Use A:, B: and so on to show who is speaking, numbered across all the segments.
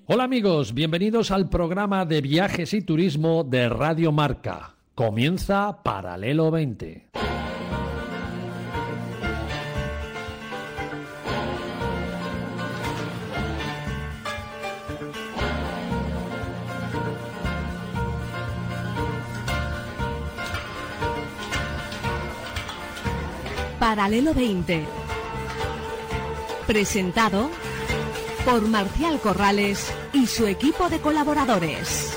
A: Hola amigos, bienvenidos al programa de viajes y turismo de Radio Marca. Comienza Paralelo 20.
B: Paralelo 20. Presentado por Marcial Corrales y su equipo de colaboradores.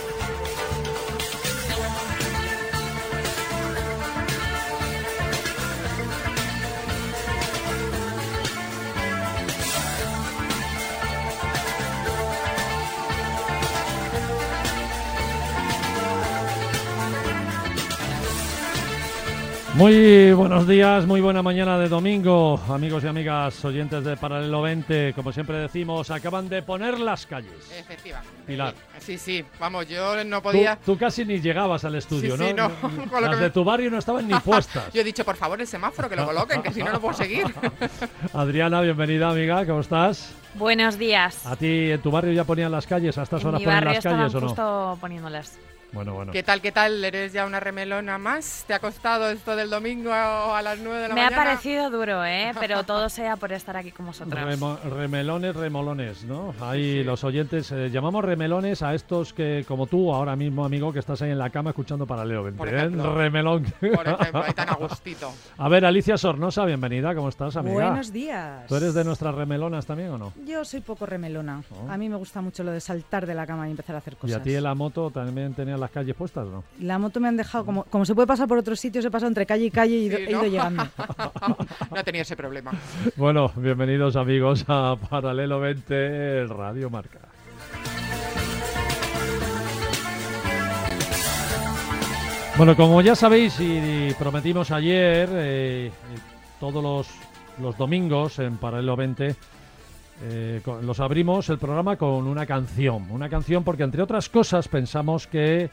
A: Muy buenos días, muy buena mañana de domingo, amigos y amigas oyentes de Paralelo 20. Como siempre decimos, acaban de poner las calles.
C: Efectivamente.
A: Pilar.
C: Sí, vamos, yo no podía...
A: Tú casi ni llegabas al estudio,
C: sí,
A: ¿no?
C: no.
A: Las de tu barrio no estaban ni puestas.
C: Yo he dicho, por favor, el semáforo, que lo coloquen, que si no, no puedo seguir.
A: Adriana, bienvenida, amiga, ¿cómo estás?
D: Buenos días.
A: ¿A ti en tu barrio ya ponían las calles? ¿A estas horas ponen las calles o no?
D: Justo poniéndolas.
A: Bueno.
C: ¿Qué tal? ¿Eres ya una remelona más? ¿Te ha costado esto del domingo a las 9 de la mañana?
D: Me ha parecido duro, pero todo sea por estar aquí con vosotros.
A: Remolones, ¿no? Ahí sí. Los oyentes, llamamos remelones a estos que, como tú, ahora mismo, amigo, que estás ahí en la cama escuchando Paralelo 20.
C: Por ejemplo,
A: remelón.
C: Por ejemplo, ahí tan a gustito.
A: A ver, Alicia Sornosa, bienvenida, ¿cómo estás, amiga?
E: Buenos días.
A: ¿Tú eres de nuestras remelonas también o no?
E: Yo soy poco remelona. A mí me gusta mucho lo de saltar de la cama y empezar a hacer cosas.
A: ¿Y a ti en la moto también tenías las calles puestas, no?
E: La moto me han dejado, como se puede pasar por otros sitios, he pasado entre calle y calle y he ido llegando.
C: No he tenido ese problema.
A: Bueno, bienvenidos amigos a Paralelo 20 Radio Marca. Bueno, como ya sabéis y prometimos ayer, todos los domingos en Paralelo 20 los abrimos el programa con una canción porque entre otras cosas pensamos que,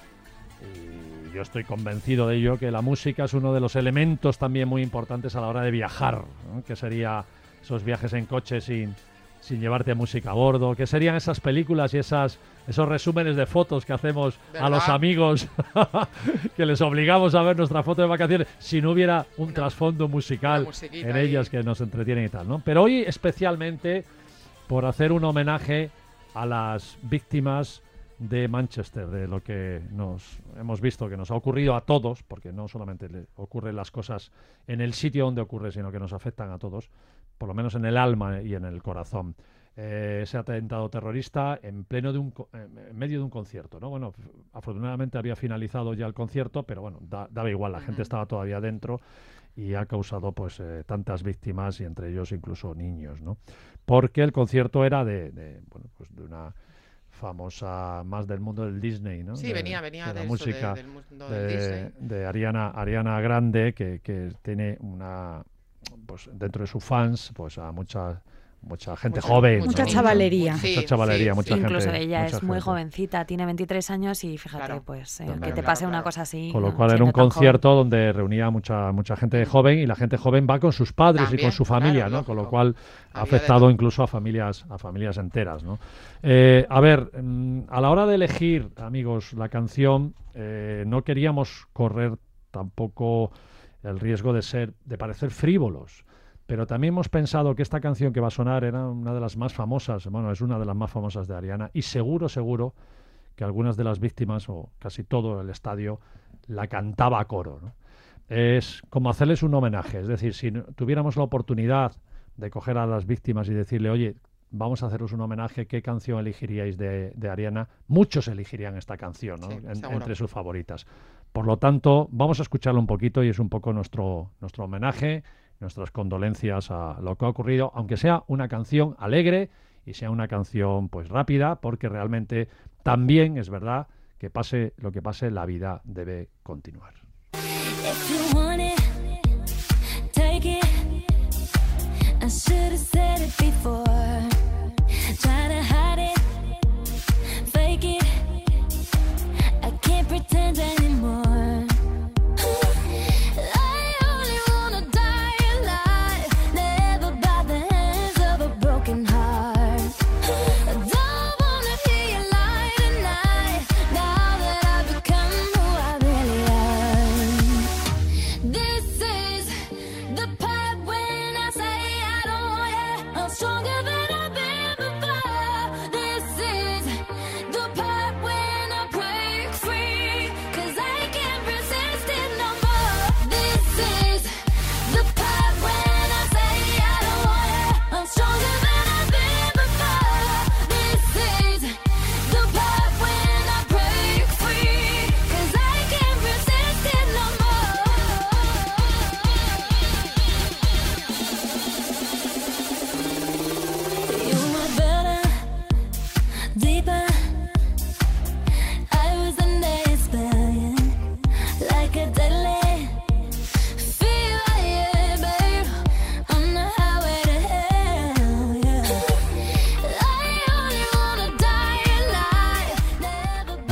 A: y yo estoy convencido de ello, que la música es uno de los elementos también muy importantes a la hora de viajar, ¿no? Que sería esos viajes en coche sin llevarte música a bordo, que serían esas películas y esos resúmenes de fotos que hacemos, ¿verdad?, a los amigos que les obligamos a ver nuestra foto de vacaciones si no hubiera un trasfondo musical en ellas que nos entretienen y tal, ¿no? Pero hoy especialmente por hacer un homenaje a las víctimas de Manchester, de lo que nos hemos visto que nos ha ocurrido a todos, porque no solamente le ocurren las cosas en el sitio donde ocurre, sino que nos afectan a todos, por lo menos en el alma y en el corazón. Ese atentado terrorista en medio de un concierto, ¿no? Bueno, afortunadamente había finalizado ya el concierto, pero bueno, daba igual, la gente estaba todavía dentro y ha causado pues tantas víctimas y entre ellos incluso niños, ¿no? Porque el concierto era de una famosa, más del mundo del Disney, ¿no?
C: Sí, venía
A: de
C: de
A: la
C: eso,
A: música
C: del mundo del Disney.
A: De Ariana Grande, que tiene pues dentro de sus fans, pues a mucha gente joven.
E: Mucha chavalería.
A: Mucha chavalería, mucha gente.
D: Incluso ella es muy
A: gente.
D: jovencita, tiene 23 años y fíjate,
C: claro,
D: pues que te pase una cosa así.
A: Con lo cual era un concierto donde reunía mucha gente joven y la gente joven va con sus padres también, y con su familia, claro, ¿no? Con lo cual ha afectado incluso a familias enteras, ¿no? A ver, a la hora de elegir, amigos, la canción, no queríamos correr tampoco el riesgo de parecer frívolos. Pero también hemos pensado que esta canción que va a sonar era una de las más famosas, bueno, es una de las más famosas de Ariana, y seguro que algunas de las víctimas, o casi todo el estadio, la cantaba a coro, ¿no? Es como hacerles un homenaje, es decir, si tuviéramos la oportunidad de coger a las víctimas y decirle, oye, vamos a haceros un homenaje, ¿qué canción elegiríais de Ariana? Muchos elegirían esta canción, ¿no?
C: Sí,
A: entre sus favoritas. Por lo tanto, vamos a escucharla un poquito y es un poco nuestro homenaje, nuestras condolencias a lo que ha ocurrido, aunque sea una canción alegre y sea una canción pues rápida, porque realmente también es verdad que pase lo que pase, la vida debe continuar.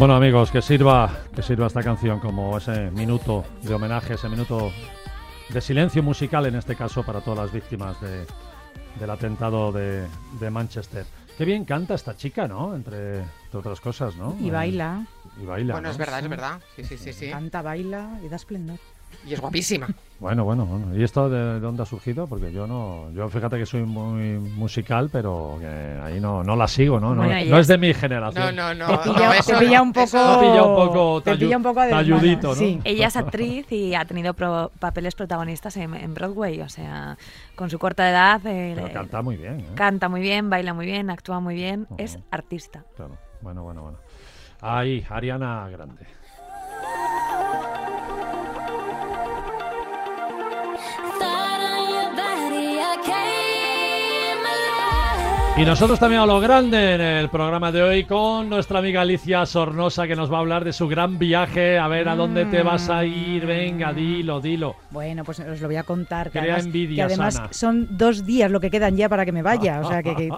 A: Bueno, amigos, que sirva esta canción como ese minuto de homenaje, ese minuto de silencio musical, en este caso, para todas las víctimas del atentado de Manchester. Qué bien canta esta chica, ¿no? Entre otras cosas, ¿no?
E: Y baila.
C: Bueno,
A: ¿no?
C: es verdad. Sí.
E: Canta, baila y da esplendor.
C: Y es guapísima.
A: Bueno. ¿Y esto de dónde ha surgido? Porque yo fíjate que soy muy musical, pero que ahí no la sigo, ¿no?
D: Bueno,
A: no es de mi generación.
C: No.
E: Te pilla un poco
A: talludito, ¿no?
E: Sí.
D: Ella es actriz y ha tenido papeles protagonistas en Broadway, o sea, con su corta edad.
A: Pero canta muy bien, ¿eh?
D: Canta muy bien, baila muy bien, actúa muy bien, es artista.
A: Claro, bueno. Ahí, Ariana Grande. Y nosotros también a lo grande en el programa de hoy con nuestra amiga Alicia Sornosa, que nos va a hablar de su gran viaje. A ver, ¿a dónde te vas a ir? Venga, dilo.
E: Bueno, pues os lo voy a contar.
A: Crea envidia
E: que además
A: sana.
E: son 2 días lo que quedan ya para que me vaya. O sea,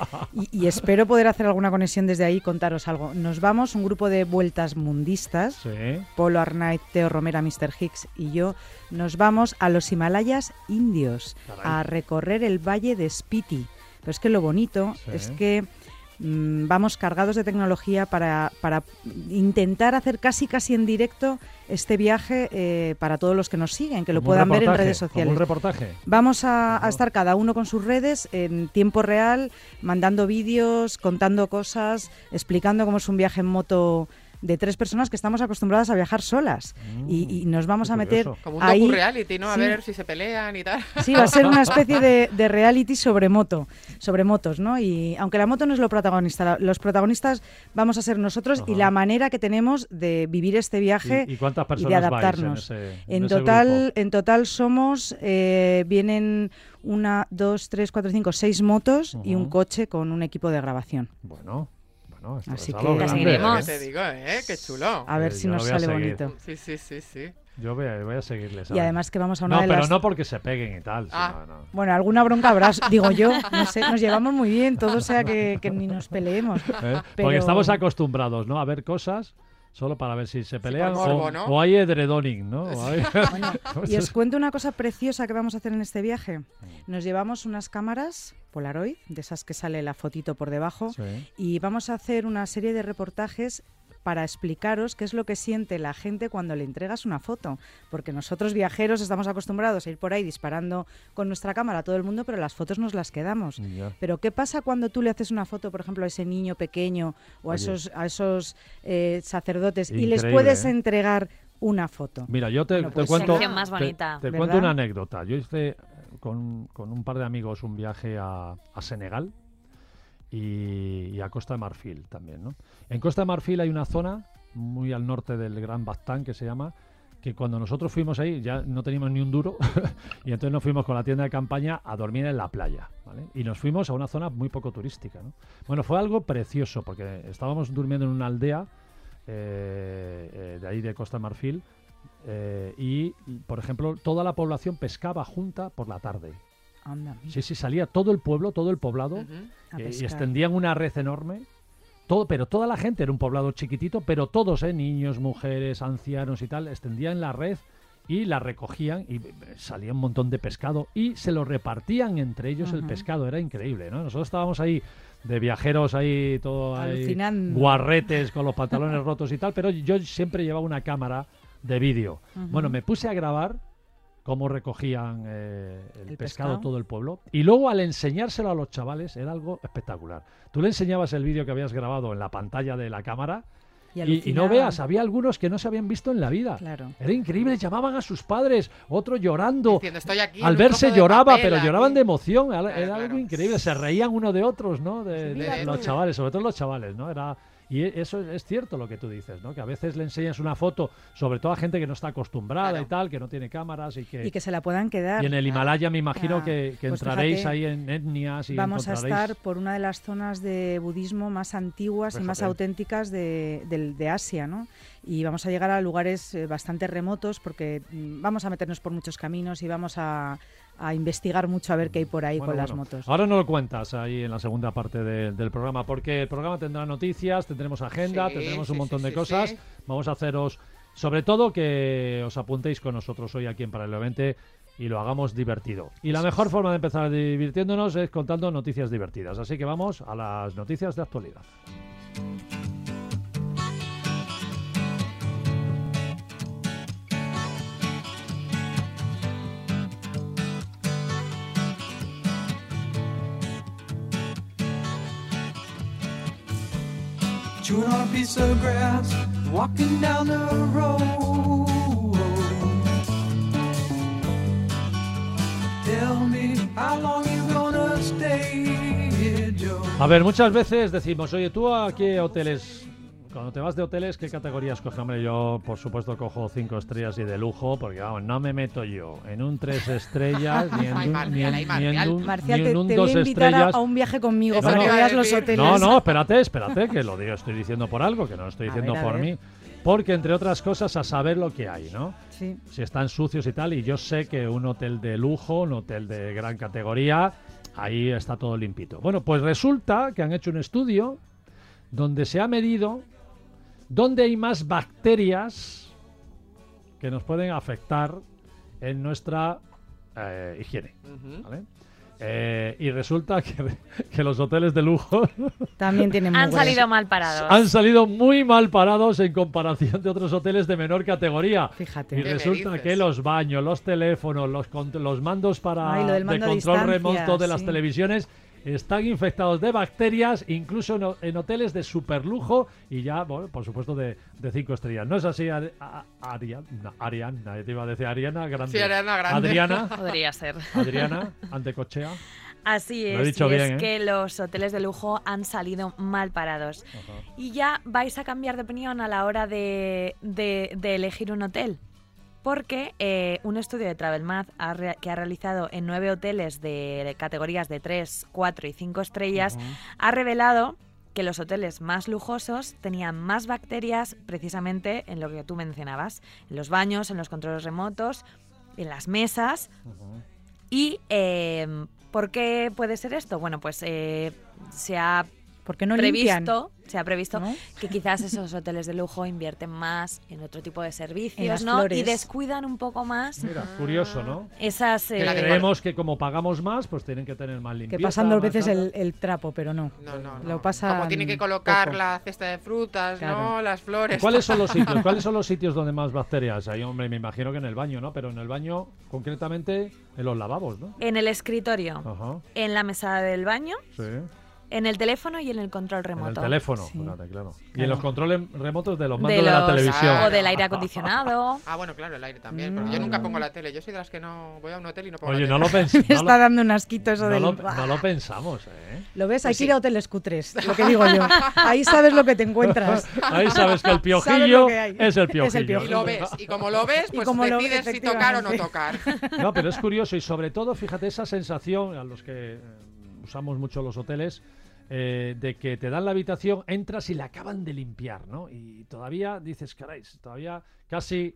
E: y espero poder hacer alguna conexión desde ahí y contaros algo. Nos vamos, un grupo de vueltas mundistas.
A: Sí.
E: Polo Arnaiz, Teo Romera, Mr. Hicks y yo. Nos vamos a los Himalayas indios.
A: Caray.
E: A recorrer el valle de Spiti. Pero es que lo bonito es que vamos cargados de tecnología para intentar hacer casi en directo este viaje para todos los que nos siguen, que lo puedan ver en redes sociales.
A: Un reportaje.
E: Vamos a estar cada uno con sus redes en tiempo real, mandando vídeos, contando cosas, explicando cómo es un viaje en moto de 3 personas que estamos acostumbradas a viajar solas y nos vamos a meter
C: como un
E: ahí,
C: docu-reality, ¿no? A
E: sí.
C: ver si se pelean y tal.
E: Sí, va a ser una especie de reality sobre motos, ¿no? Y aunque la moto no es lo protagonista, los protagonistas vamos a ser nosotros y la manera que tenemos de vivir este viaje
A: ¿Y cuántas personas
E: y de adaptarnos.
A: vais
E: En
A: ese
E: total somos, vienen 1, 2, 3, 4, 5, 6 motos y un coche con un equipo de grabación.
A: Bueno, esto
E: Así
A: es
E: que
A: algo
D: la
A: grande.
D: seguiremos.
C: ¿Qué te digo, Qué chulo.
E: A ver si
A: yo
E: nos
A: lo voy a
E: sale
A: seguir.
E: bonito.
C: Sí.
A: Yo voy a seguirles.
E: Y además que vamos a una de
A: pero
E: las...
A: no porque se peguen y tal. Sino, no.
E: Bueno, alguna bronca habrá, digo yo, no sé, nos llevamos muy bien, todo sea que ni nos peleemos.
A: Porque
E: Pero-
A: estamos acostumbrados, ¿no? A ver cosas solo para ver si se pelean
C: por morbo, ¿no?
A: o hay edredoning, ¿no? O hay-
E: Bueno, y os cuento una cosa preciosa que vamos a hacer en este viaje. Nos llevamos unas cámaras Polaroid, de esas que sale la fotito por debajo,
A: Sí.
E: y vamos a hacer una serie de reportajes para explicaros qué es lo que siente la gente cuando le entregas una foto. Porque nosotros viajeros estamos acostumbrados a ir por ahí disparando con nuestra cámara a todo el mundo, pero las fotos nos las quedamos.
A: Ya.
E: Pero ¿qué pasa cuando tú le haces una foto, por ejemplo, a ese niño pequeño o a
A: Oye.
E: esos sacerdotes y les
A: Increíble,
E: puedes
A: ¿eh?
E: entregar una foto?
A: Mira, yo te
E: Bueno, pues
A: cuento.
D: sección más bonita,
A: te
E: ¿verdad?
A: cuento una anécdota. Yo hice con un par de amigos un viaje a Senegal y a Costa de Marfil también, ¿no? En Costa de Marfil hay una zona muy al norte del Gran Bastán que se llama, que cuando nosotros fuimos ahí ya no teníamos ni un duro y entonces nos fuimos con la tienda de campaña a dormir en la playa, ¿vale? Y nos fuimos a una zona muy poco turística, ¿no? Bueno, fue algo precioso porque estábamos durmiendo en una aldea de ahí de Costa de Marfil y, por ejemplo, toda la población pescaba junta por la tarde.
E: Anda,
A: Sí, salía todo el pueblo, todo el poblado
E: a
A: y
E: pescar.
A: extendían una red enorme. Pero toda la gente, era un poblado chiquitito, pero todos, niños, mujeres, ancianos y tal, extendían la red y la recogían y salía un montón de pescado y se lo repartían entre ellos el pescado. Era increíble, ¿no? Nosotros estábamos ahí de viajeros ahí, todo ahí,
E: Alucinando.
A: guarretes con los pantalones rotos y tal, pero yo siempre llevaba una cámara de vídeo. Bueno, me puse a grabar cómo recogían el pescado todo el pueblo. Y luego al enseñárselo a los chavales era algo espectacular. Tú le enseñabas el vídeo que habías grabado en la pantalla de la cámara y no
E: alucinaban.
A: veas, había algunos que no se habían visto en la vida.
E: Claro.
A: Era increíble, llamaban a sus padres, otro llorando.
C: Diciendo, estoy aquí en
A: Al
C: un
A: verse
C: trozo de
A: lloraba,
C: papel
A: pero lloraban
C: aquí.
A: de emoción. Era
C: Claro,
A: algo
C: claro.
A: increíble. Se reían uno de otros, ¿no? De
C: mira
A: los
C: tú.
A: chavales, sobre todo los chavales, ¿no? Y eso es cierto lo que tú dices, ¿no? Que a veces le enseñas una foto, sobre todo a gente que no está acostumbrada
C: Claro.
A: y tal, que no tiene cámaras y
E: Que se la puedan quedar.
A: y en el Himalaya me imagino que
E: Pues
A: entraréis
E: fíjate,
A: ahí en etnias y
E: vamos a
A: encontraréis...
E: estar por una de las zonas de budismo más antiguas y más
A: Fíjate.
E: auténticas de Asia, ¿no? Y vamos a llegar a lugares bastante remotos porque vamos a meternos por muchos caminos y vamos a a investigar mucho a ver qué hay por ahí con las motos.
A: Ahora no lo cuentas ahí en la segunda parte del programa, porque el programa tendrá noticias, tendremos agenda, tendremos un montón de cosas. Vamos a haceros, sobre todo, que os apuntéis con nosotros hoy aquí en Paralelo 20 y lo hagamos divertido. Y la mejor forma de empezar divirtiéndonos es contando noticias divertidas. Así que vamos a las noticias de actualidad.
F: Chewing on a piece of grass, walking down the road. Tell me how long you gonna stay here, Joe.
A: A ver, muchas veces decimos, oye, ¿tú a qué hoteles, cuando te vas de hoteles, qué categorías coges? Hombre, yo, por supuesto, cojo 5 estrellas y de lujo, porque, vamos, no me meto yo en un 3 estrellas, ni en un 2
E: voy a invitar
A: estrellas.
E: a un viaje conmigo para que veas los hoteles.
A: No, espérate, que lo digo, estoy diciendo por algo, que no lo estoy diciendo por mí. Porque, entre otras cosas, a saber lo que hay, ¿no?
E: Sí.
A: Si están sucios y tal, y yo sé que un hotel de lujo, un hotel de gran categoría, ahí está todo limpito. Bueno, pues resulta que han hecho un estudio donde se ha medido dónde hay más bacterias que nos pueden afectar en nuestra higiene, ¿vale? Y resulta que los hoteles de lujo
E: también tienen
D: han salido mal parados.
A: Han salido muy mal parados en comparación de otros hoteles de menor categoría.
E: Fíjate.
A: Y resulta que los baños, los teléfonos, los mandos de control remoto de las televisiones están infectados de bacterias, incluso en hoteles de superlujo y ya, bueno, por supuesto, de 5 estrellas. ¿No es así, Ariana? Te iba a decir Ariana Grande.
C: Sí, Ariana Grande.
A: Adriana.
D: Podría ser.
A: Adriana, Antecochea.
D: Así
A: Lo he
D: es,
A: dicho
D: y
A: bien,
D: es que los hoteles de lujo han salido mal parados.
A: Ajá.
D: Y ya vais a cambiar de opinión a la hora de elegir un hotel. Porque un estudio de TravelMath que ha realizado en 9 hoteles de categorías de 3, 4 y 5 estrellas ha revelado que los hoteles más lujosos tenían más bacterias precisamente en lo que tú mencionabas, en los baños, en los controles remotos, en las mesas. ¿Y por qué puede ser esto? Bueno, pues se ha previsto
E: ¿no?
D: que quizás esos hoteles de lujo invierten más en otro tipo de servicios,
E: en
D: ¿no?
E: flores.
D: Y descuidan un poco más.
A: Mira, curioso, ¿no?
D: Esas
A: Creemos que como pagamos más, pues tienen que tener más limpieza.
E: Que pasan 2 veces
A: tal.
E: el trapo, pero no.
C: No.
E: Lo pasa
C: como tienen que colocar
E: poco.
C: la cesta de frutas,
E: Claro.
C: ¿no? Las flores.
A: ¿Cuáles son los sitios? ¿Cuáles son los sitios donde más bacterias hay? Hombre, me imagino que en el baño, ¿no? Pero en el baño, concretamente, en los lavabos, ¿no?
D: en el escritorio,
A: Ajá,
D: en la mesa del baño,
A: sí.
D: en el teléfono y en el control remoto.
A: En el teléfono,
E: Sí.
A: fíjate, claro. Y
E: Claro.
A: en los controles remotos de los
D: De
A: mandos de la
D: los-
A: televisión.
D: O del aire acondicionado.
C: Ah, bueno, claro, el aire también. Pero yo nunca pongo la tele. Yo soy de las que no voy a un hotel y no pongo
A: Oye,
C: la
A: no
C: tele.
A: lo pensamos.
E: Me está dando un asquito eso del...
A: No lo pensamos, ¿eh?
E: ¿Lo ves?
C: Pues
E: Hay que
C: sí.
E: ir a hoteles cutres, lo que digo yo. Ahí sabes lo que te encuentras.
A: Ahí sabes que el
E: Sabes
A: piojillo
E: lo que hay.
A: es el piojillo.
E: Es el piojillo.
C: Y lo ves. Y como lo ves,
E: Y
C: pues
E: como lo
C: decides
E: ves,
C: si tocar o no
E: efectivamente.
C: tocar.
A: No, pero es curioso y sobre todo, fíjate, esa sensación a los que usamos mucho los hoteles, de que te dan la habitación, entras y la acaban de limpiar, ¿no? Y todavía dices, caray, todavía casi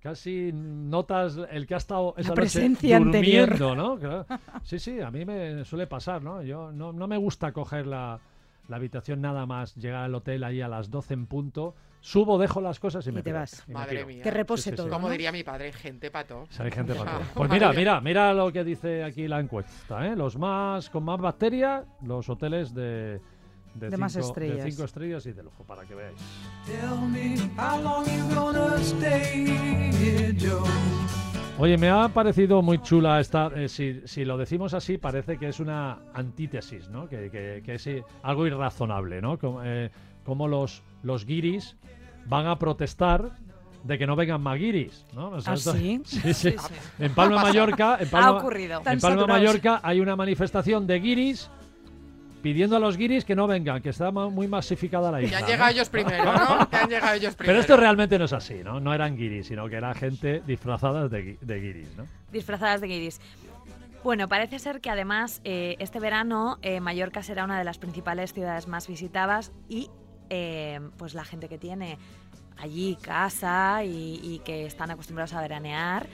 A: notas el que ha estado esa noche
E: presencia
A: durmiendo,
E: anterior.
A: ¿no? Claro. Sí, a mí me suele pasar, ¿no? Yo no me gusta coger la habitación nada más, llegar al hotel ahí a las 12 en punto, subo, dejo las cosas y me
E: te
A: piro,
E: vas.
A: y me
C: Madre
A: piro.
C: mía.
E: Que repose
A: Sí, sí, sí.
E: todo.
C: Como
E: ¿no?
C: diría mi padre, gente pato.
A: Si hay gente para todo.
C: Ah,
A: Pues mira lo que dice aquí la encuesta, ¿eh? Con más bacterias, los hoteles de
E: más
A: cinco-
E: estrellas.
A: de 5 estrellas y de lujo, para que veáis.
F: Tell me how long you gonna stay here, Joe.
A: Oye, me ha parecido muy chula esta, si lo decimos así, parece que es una antítesis, ¿no? Que es algo irrazonable, ¿no? Como los guiris van a protestar de que no vengan más guiris, ¿no? O sea,
E: ¿Ah, sí?
A: Sí. En Palma de Mallorca,
D: Ha ocurrido.
A: en
E: Tan
A: Palma de
E: saturados.
A: Mallorca hay una manifestación de guiris pidiendo a los guiris que no vengan, que está muy masificada la
C: Que
A: isla.
C: han
A: ¿no?
C: llegado ellos primero, ¿no? Que han llegado ellos primero.
A: Pero esto realmente no es así, ¿no? No eran guiris, sino que era gente disfrazada de guiris, ¿no?
D: Disfrazadas de guiris. Bueno, parece ser que además este verano Mallorca será una de las principales ciudades más visitadas y pues la gente que tiene allí casa y que están acostumbrados a veranear,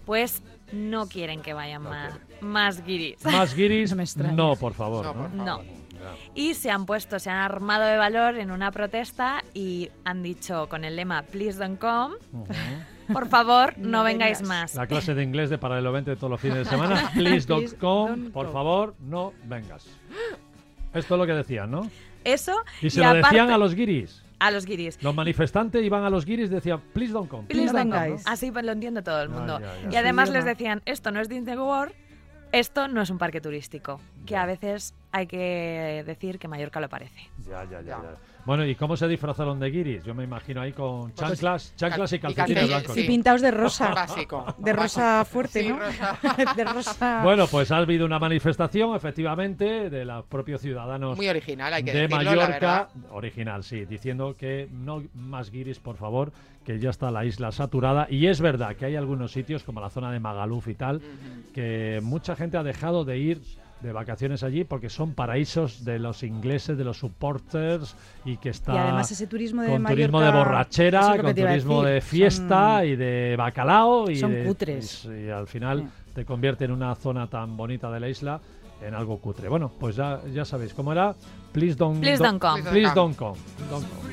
D: pues no quieren que vayan más guiris.
A: Más guiris,
E: No me extraña.
A: no, por favor.
C: No, por favor.
D: No. Y se han armado de valor en una protesta y han dicho con el lema Please don't come, por favor, no vengáis más.
A: La clase de inglés de Paralelo 20 de todos los fines de semana. Please don't come, por favor, no vengas. Esto es lo que decían, ¿no?
D: Eso.
A: Y se lo decían a los guiris.
D: A los guiris.
A: Los manifestantes iban a los guiris y decían, please don't come.
D: Please don't come.
E: vengáis.
D: Así lo entiende todo el mundo.
A: Ya.
D: Y además
E: Su
D: les
E: idioma.
D: decían, esto no es Disney World, esto no es un parque turístico. Que a veces hay que decir que Mallorca lo parece.
A: Ya. Bueno, ¿y cómo se disfrazaron de guiris? Yo me imagino ahí con chanclas y calcetines
C: calcetines,
A: blancos.
C: sí.
E: Y pintados de rosa.
C: Básico.
E: De rosa fuerte,
C: Sí,
E: ¿no?
C: rosa.
E: De rosa.
A: Bueno, pues ha habido una manifestación, efectivamente, de los propios ciudadanos
C: Muy original, hay que
A: de
C: decirlo, la
A: Mallorca,
C: verdad.
A: original, sí, diciendo que no más guiris, por favor, que ya está la isla saturada. Y es verdad que hay algunos sitios, como la zona de Magaluf y tal, que mucha gente ha dejado de ir de vacaciones allí porque son paraísos de los ingleses, de los supporters, y que está
E: Y además ese turismo de
A: con
E: Mallorca,
A: turismo de borrachera,
E: eso es lo que
A: con
E: te iba a
A: turismo
E: decir,
A: de fiesta
E: son-
A: y de bacalao y
E: son
A: de-
E: cutres.
A: y al final te convierte en una zona tan bonita de la isla en algo cutre. Bueno, pues ya sabéis cómo era. Please don't
D: come.
A: Please don't come. Don't come.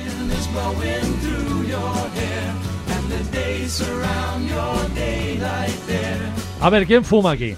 A: A ver, ¿quién fuma aquí?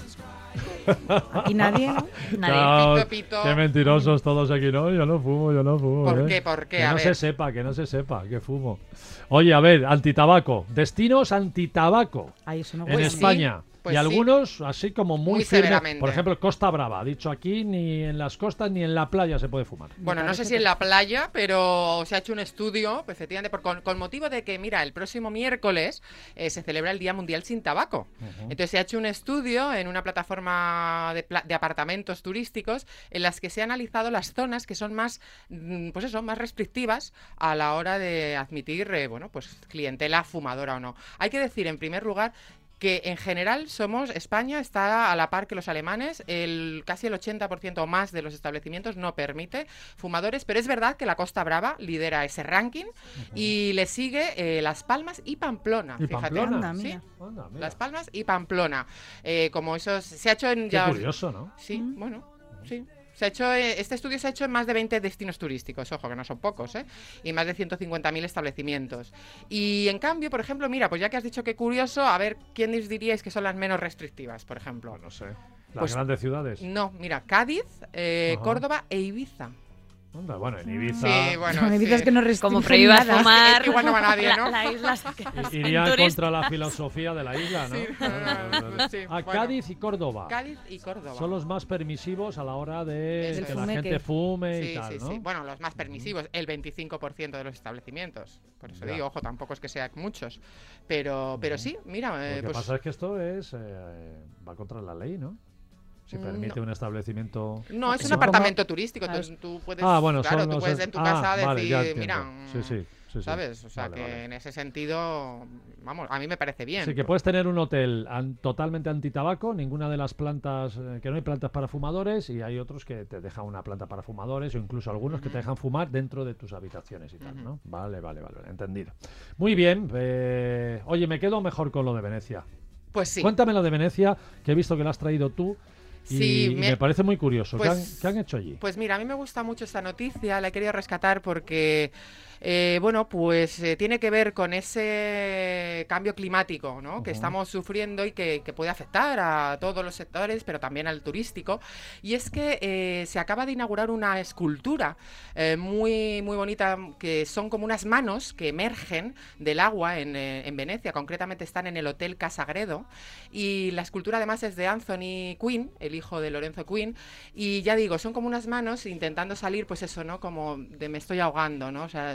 E: Aquí nadie, ¿no?
D: Nadie.
A: Claro,
C: Pito, pito.
A: qué mentirosos todos aquí. No, yo no fumo.
C: ¿Por
A: ¿eh?
C: qué? ¿Por qué?
A: Que
C: A
A: no
C: ver.
A: se sepa que fumo. Oye, a ver, antitabaco. Destinos antitabaco
E: Ay, eso no
A: en
C: Pues
E: gusta.
C: sí,
A: España.
C: pues
A: y
C: sí.
A: algunos así como muy
C: Muy
A: firmes.
C: severamente.
A: Por ejemplo, Costa Brava. Ha dicho aquí ni en las costas ni en la playa se puede fumar.
C: Bueno, no sé si en la playa, pero se ha hecho un estudio, pues, efectivamente, con motivo de que, mira, el próximo miércoles se celebra el Día Mundial sin Tabaco. Entonces se ha hecho un estudio en una plataforma de apartamentos turísticos en las que se han analizado las zonas que son más, pues eso, más restrictivas a la hora de admitir, bueno, pues clientela fumadora o no. Hay que decir, en primer lugar, que en general España está a la par que los alemanes, casi el 80% o más de los establecimientos no permite fumadores, pero es verdad que la Costa Brava lidera ese ranking y le sigue Las Palmas y Pamplona.
A: ¿Y
C: fíjate.
A: Pamplona?
E: Anda,
C: Sí,
E: mira.
A: Anda, mira.
C: Las Palmas y Pamplona. Como eso se ha hecho en...
A: Qué curioso, ¿no?
C: Sí, bueno, sí. Se ha hecho, este estudio se ha hecho en más de 20 destinos turísticos, ojo, que no son pocos, ¿eh? Y más de 150.000 establecimientos. Y en cambio, por ejemplo, mira, pues ya que has dicho que curioso, a ver, ¿quiénes diríais que son las menos restrictivas, por ejemplo?
A: No sé. Las
C: Pues-
A: grandes ciudades.
C: No, mira, Cádiz,
A: Ajá.
C: Córdoba e Ibiza.
A: Anda, bueno, en Ibiza
C: Sí, bueno,
E: Me dices
C: sí.
E: que no restringen
D: Como prohíbas
E: nada.
D: fumar,
C: Igual no va nadie, ¿no?
D: la isla se queda sin
A: irían
D: turistas.
A: contra la filosofía de la isla, ¿no?
C: Sí, sí,
A: A
C: bueno.
A: Cádiz y Córdoba.
C: Cádiz y Córdoba.
A: Son los más permisivos a la hora de
C: Eso
A: que
C: es.
A: la gente
E: Fumeque.
A: fume y
C: Sí,
A: tal,
C: sí,
A: ¿no?
C: sí. Bueno, los más permisivos, el 25% de los establecimientos. Por eso
A: Ya.
C: digo, ojo, tampoco es que sean muchos. Pero sí, mira,
A: Lo que
C: pues
A: pasa es que esto va contra la ley, ¿no? Si permite
C: no.
A: un establecimiento...
C: no, es un
A: Supongo-
C: apartamento turístico.
E: Claro.
C: Tú puedes,
A: Bueno,
C: claro,
A: son
C: tú
A: los
C: puedes
A: es-
C: en tu casa
A: vale, ya
C: decir,
A: entiendo.
C: mira,
A: Sí.
C: ¿sabes? O sea,
A: Vale,
C: que
A: vale.
C: en ese sentido, vamos, a mí me parece bien.
A: Sí, que puedes tener un hotel totalmente antitabaco, ninguna de las plantas, que no hay plantas para fumadores, y hay otros que te dejan una planta para fumadores, o incluso algunos que te dejan fumar dentro de tus habitaciones y tal, ¿no? Vale, entendido. Muy bien, oye, me quedo mejor con lo de Venecia.
C: Pues sí.
A: Cuéntame lo de Venecia, que he visto que lo has traído tú, y,
C: Sí,
A: y me parece muy curioso.
C: pues-
A: ¿Qué han hecho allí?
C: Pues mira, a mí me gusta mucho esta noticia, la he querido rescatar porque, bueno, pues tiene que ver con ese cambio climático, ¿no? Que estamos sufriendo y que puede afectar a todos los sectores, pero también al turístico. Y es que se acaba de inaugurar una escultura muy, muy bonita, que son como unas manos que emergen del agua en Venecia, concretamente están en el Hotel Casagredo, y la escultura además es de Anthony Quinn, el hijo de Lorenzo Quinn, y ya digo, son como unas manos intentando salir, pues eso, ¿no? Como de me estoy ahogando, ¿no? O sea,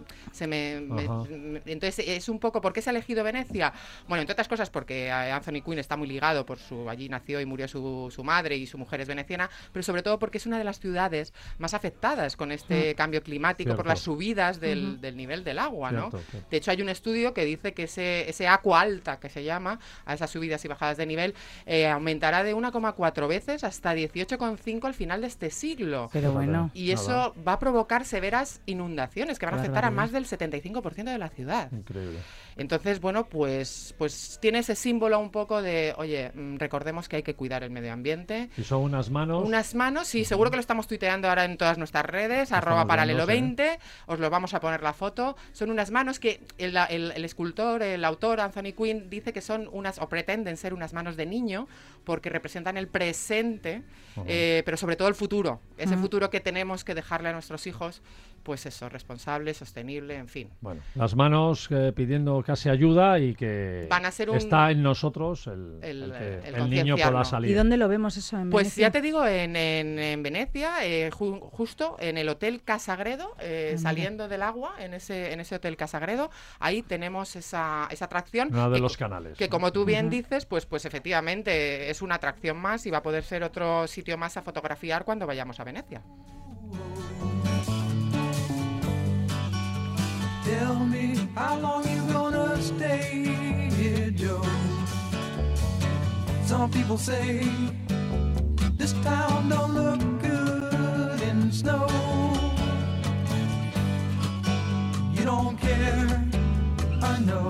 C: entonces es un poco, ¿por qué se ha elegido Venecia? Bueno, entre otras cosas porque Anthony Quinn está muy ligado allí nació y murió su madre y su mujer es veneciana, pero sobre todo porque es una de las ciudades más afectadas con este cambio climático, por
A: Cierto.
C: las subidas del nivel del agua, ¿no?
A: Cierto.
C: De hecho, hay un estudio que dice que ese agua alta, que se llama, a esas subidas y bajadas de nivel, aumentará de 1,4 veces hasta 18,5 al final de este siglo.
E: Pero bueno.
C: Y eso va a provocar severas inundaciones que van a afectar a
E: Barbaridad.
C: más del 75% de la ciudad.
A: Increíble.
C: Entonces, bueno, pues tiene ese símbolo un poco de, oye, recordemos que hay que cuidar el medio ambiente.
A: Y son unas manos.
C: Unas manos, sí, seguro que lo estamos tuiteando ahora en todas nuestras redes, @paralelo20, os lo vamos a poner la foto. Son unas manos que el escultor, el autor Anthony Quinn dice que son unas, o pretenden ser unas manos de niño, porque representan el presente, pero sobre todo el futuro, ese futuro que tenemos que dejarle a nuestros hijos, pues eso, responsable, sostenible, en fin.
A: Bueno, las manos pidiendo casi ayuda y que
C: van a ser
A: está en nosotros el niño pueda salir.
E: ¿Y dónde lo vemos eso en
C: Pues
E: Venecia?
C: ya te digo, en Venecia, justo en el Hotel Casagredo, saliendo del agua, en ese Hotel Casagredo, ahí tenemos esa atracción.
A: Uno de los canales.
C: Que como tú bien dices, pues efectivamente es una atracción más y va a poder ser otro sitio más a fotografiar cuando vayamos a Venecia.
F: Tell me how long you gonna stay here, Joe. Some people say this town don't look good in snow. You don't care, I know.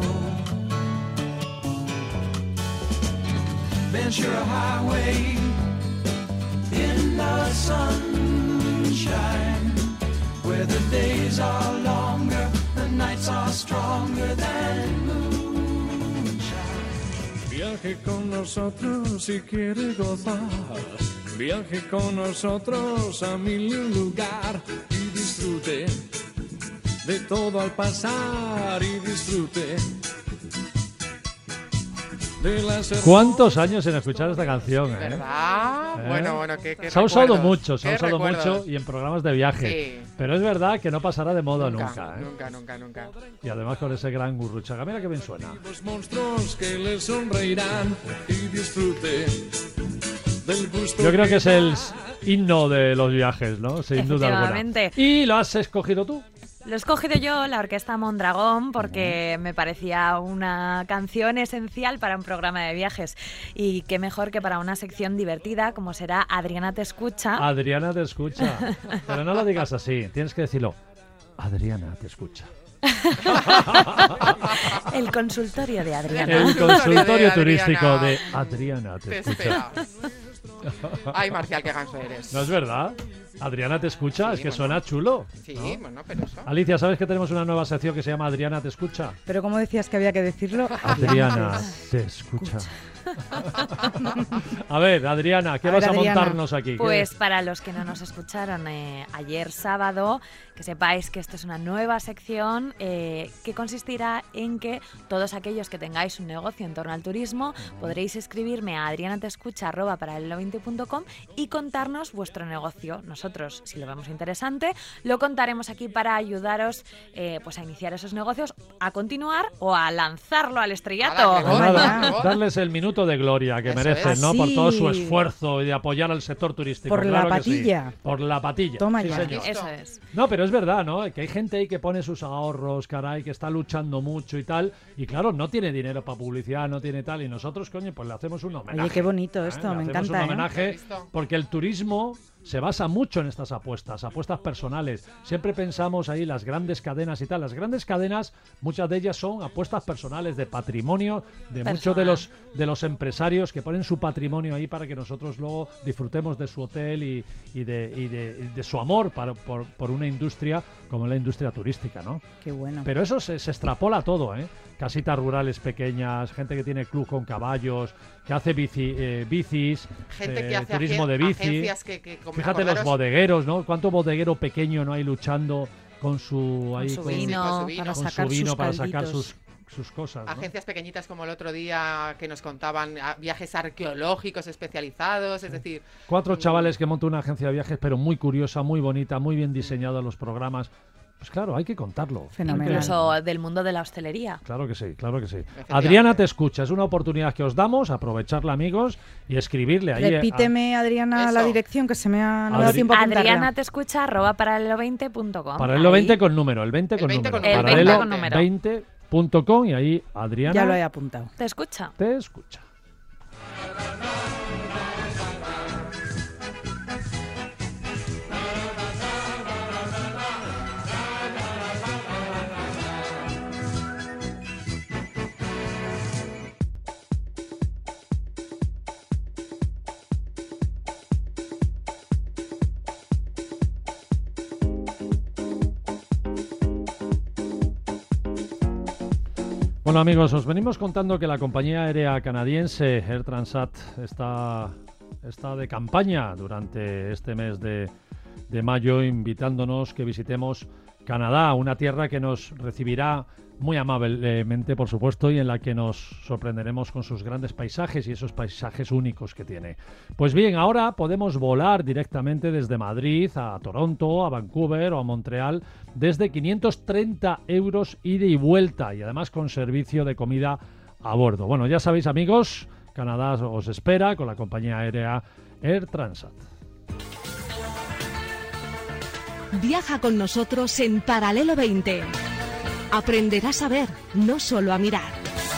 F: Ventura Highway in the sunshine, where the days are longer, the nights are stronger than moonshine.
G: Viaje con nosotros si quiere gozar. Viaje con nosotros a mil y un lugar y disfrute de todo al pasar y disfrute.
A: ¿Cuántos años en escuchar esta canción?
C: ¿Verdad? Bueno, qué
A: se ha usado
C: recuerdos,
A: mucho,
C: qué recuerdos.
A: y en programas de viaje.
C: Sí.
A: Pero es verdad que no pasará de moda nunca.
C: Nunca.
A: Y además con ese gran Gurruchaga. Mira qué bien suena.
G: Los monstruos que le sonreirán y disfrute del gusto.
A: Yo creo que es el himno de los viajes, ¿no? Sin duda alguna.
D: Efectivamente.
A: ¿Y lo has escogido tú?
D: Lo he escogido yo, la Orquesta Mondragón, porque me parecía una canción esencial para un programa de viajes. Y qué mejor que para una sección divertida como será Adriana te escucha.
A: Adriana te escucha. Pero no lo digas así, tienes que decirlo. Adriana te escucha.
D: El consultorio de Adriana.
A: El consultorio
C: de
A: turístico
C: Adriana.
A: de Adriana te
C: Te
A: escucha.
C: espera. Ay, Marcial, qué ganso eres.
A: ¿No es verdad? Adriana te escucha,
C: Sí,
A: es que
C: bueno.
A: suena chulo.
C: Sí,
A: ¿no?
C: bueno, pero eso.
A: Alicia, ¿sabes que tenemos una nueva sección que se llama Adriana te escucha?
E: Pero ¿cómo decías que había que decirlo?
A: Adriana te escucha. A ver, Adriana, ¿qué
E: A ver,
A: vas a
E: Adriana.
A: montarnos aquí?
D: Pues para los que no nos escucharon ayer sábado, que sepáis que esto es una nueva sección que consistirá en que todos aquellos que tengáis un negocio en torno al turismo podréis escribirme a adrianatescucha@paralelo20.com y contarnos vuestro negocio. Nosotros, si lo vemos interesante, lo contaremos aquí para ayudaros pues a iniciar esos negocios, a continuar o a lanzarlo al estrellato.
C: A darle
A: Pues
C: Por
A: nada,
C: favor.
A: darles el minuto de gloria que
C: Eso
A: merecen,
C: es.
A: ¿no? Por todo su
E: Sí.
A: esfuerzo y de apoyar al sector turístico.
E: Por la
A: claro que sí.
E: patilla.
A: Por la patilla.
E: Toma
A: Sí,
E: ya.
A: señor.
D: Eso es.
A: No, pero es verdad, ¿no? Que hay gente ahí que pone sus ahorros, caray, que está luchando mucho y tal. Y claro, no tiene dinero para publicidad, no tiene tal. Y nosotros, coño, pues le hacemos un homenaje.
E: Oye, qué bonito esto,
A: Le
E: me
A: hacemos
E: encanta,
A: un homenaje
C: ¿Listo?
A: porque el turismo se basa mucho en estas apuestas personales. Siempre pensamos ahí las grandes cadenas y tal. Las grandes cadenas, muchas de ellas son apuestas personales de patrimonio de muchos de los empresarios que ponen su patrimonio ahí para que nosotros luego disfrutemos de su hotel y de su amor por una industria como la industria turística, ¿no?
E: Qué bueno.
A: Pero eso se extrapola a todo, ¿eh? Casitas rurales pequeñas, gente que tiene club con caballos, que hace bicis,
C: Gente que hace
A: turismo de bici.
C: agencias que como
A: Fíjate los
C: acordaros-
A: bodegueros, ¿no? ¿Cuánto bodeguero pequeño no hay luchando con su, ahí,
D: su
A: con-
D: vino,
C: con su vino.
E: para
A: con
E: sacar
A: su vino
E: sus
A: para sacar
E: calditos.
A: sus cosas, ¿no?
C: Agencias pequeñitas como el otro día que nos contaban viajes arqueológicos especializados, es decir...
A: 4 chavales que montan una agencia de viajes, pero muy curiosa, muy bonita, muy bien diseñados los programas. Pues claro, hay que contarlo.
E: Fenomenal.
D: Incluso del mundo de la hostelería.
A: Claro que sí, claro que sí.
C: Efectivamente.
A: Adriana te escucha, es una oportunidad que os damos, aprovecharla, amigos, y escribirle ahí.
E: Repíteme, Adriana, la
C: Eso.
E: dirección que se me ha no me ha dado
A: Adri-
E: tiempo a apuntarla.
D: adrianatescucha@paralelo20.com.
A: Paralelo
D: Ahí.
A: 20 con número, el 20 con
C: El 20
A: número.
C: con número.
D: El 20 con
A: Paralelo
D: número.
A: 20.com y ahí Adriana
E: Ya lo he apuntado.
D: ¿Te escucha?
A: te escucha. Bueno, amigos, os venimos contando que la compañía aérea canadiense Air Transat está de campaña durante este mes de mayo, invitándonos que visitemos Canadá, una tierra que nos recibirá muy amablemente, por supuesto, y en la que nos sorprenderemos con sus grandes paisajes y esos paisajes únicos que tiene. Pues bien, ahora podemos volar directamente desde Madrid a Toronto, a Vancouver o a Montreal desde 530 € ida y vuelta, y además con servicio de comida a bordo. Bueno, ya sabéis, amigos, Canadá os espera con la compañía aérea Air Transat.
B: Viaja con nosotros en Paralelo 20. Aprenderás a ver, no solo a mirar.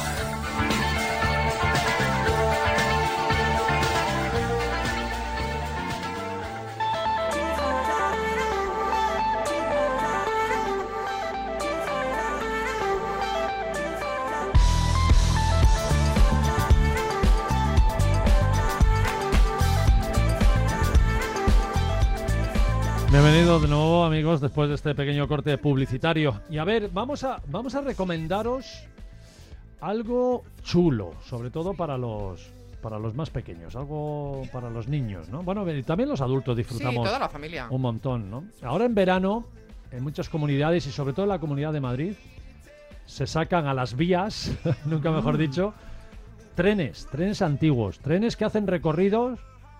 A: Bienvenidos de nuevo, amigos, después de este pequeño corte publicitario. Y a ver, vamos a recomendaros algo chulo, sobre todo para los más pequeños, algo para los niños, ¿no? Bueno, y también los adultos disfrutamos
C: toda la familia.
A: un montón, ¿no? Ahora en verano, en muchas comunidades y sobre todo en la Comunidad de Madrid, se sacan a las vías, nunca mejor dicho, trenes antiguos, trenes que hacen recorridos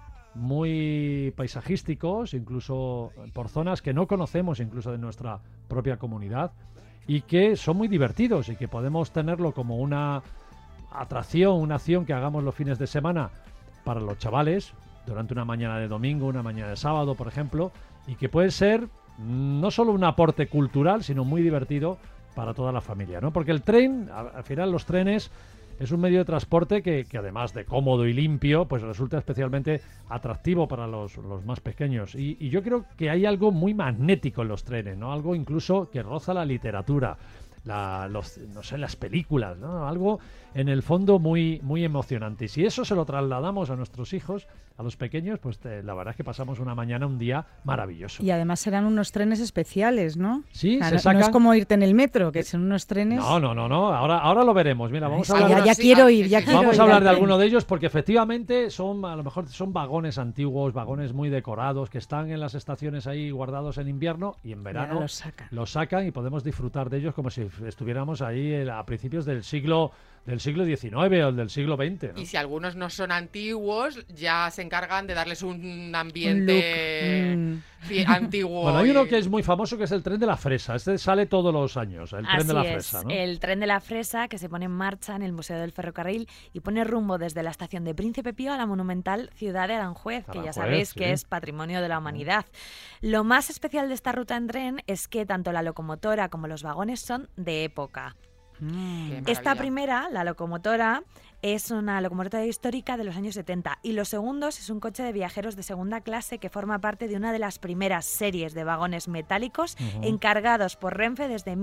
A: muy paisajísticos, incluso por zonas que no conocemos, incluso de nuestra propia comunidad, y que son muy divertidos y que podemos tenerlo como una atracción, una acción que hagamos los fines de semana para los chavales, durante una mañana de domingo, una mañana de sábado, por ejemplo, y que puede ser no solo un aporte cultural, sino muy divertido para toda la familia, ¿no? Porque el tren, al final los trenes es un medio de transporte que además de cómodo y limpio, pues resulta especialmente atractivo para los más pequeños. Y yo creo que hay algo muy magnético en los trenes, ¿no? Algo incluso que roza la literatura, no sé, las películas, ¿no? Algo en el fondo muy, muy emocionante. Y si eso se lo trasladamos a nuestros hijos, a los pequeños, pues la verdad es que pasamos una mañana, un día maravilloso.
E: Y además serán unos trenes especiales, ¿no?
A: Sí,
E: o sea,
A: se
E: no,
A: sacan...
E: no es como irte en el metro, que son unos trenes...
A: No. Ahora lo veremos. Mira, vamos a hablar...
E: Ya quiero ir,
A: Vamos a hablar de
E: al
A: alguno de ellos porque efectivamente a lo mejor son vagones antiguos, vagones muy decorados, que están en las estaciones ahí guardados en invierno y en verano los sacan y podemos disfrutar de ellos como si estuviéramos ahí a principios del siglo XIX o del siglo XX, ¿no?
C: Y si algunos no son antiguos, ya se encargan de darles un ambiente antiguo.
A: Bueno, hay uno que es muy famoso, que es el tren de la fresa. Este sale todos los años, el tren de la fresa, ¿no?
D: El tren de la fresa, que se pone en marcha en el Museo del Ferrocarril y pone rumbo desde la estación de Príncipe Pío a la monumental ciudad de Aranjuez, que ya sabéis que es patrimonio de la humanidad. Lo más especial de esta ruta en tren es que tanto la locomotora como los vagones son de época. Esta primera, la locomotora, es una locomotora histórica de los años 70 y los segundos es un coche de viajeros de segunda clase que forma parte de una de las primeras series de vagones metálicos encargados por Renfe desde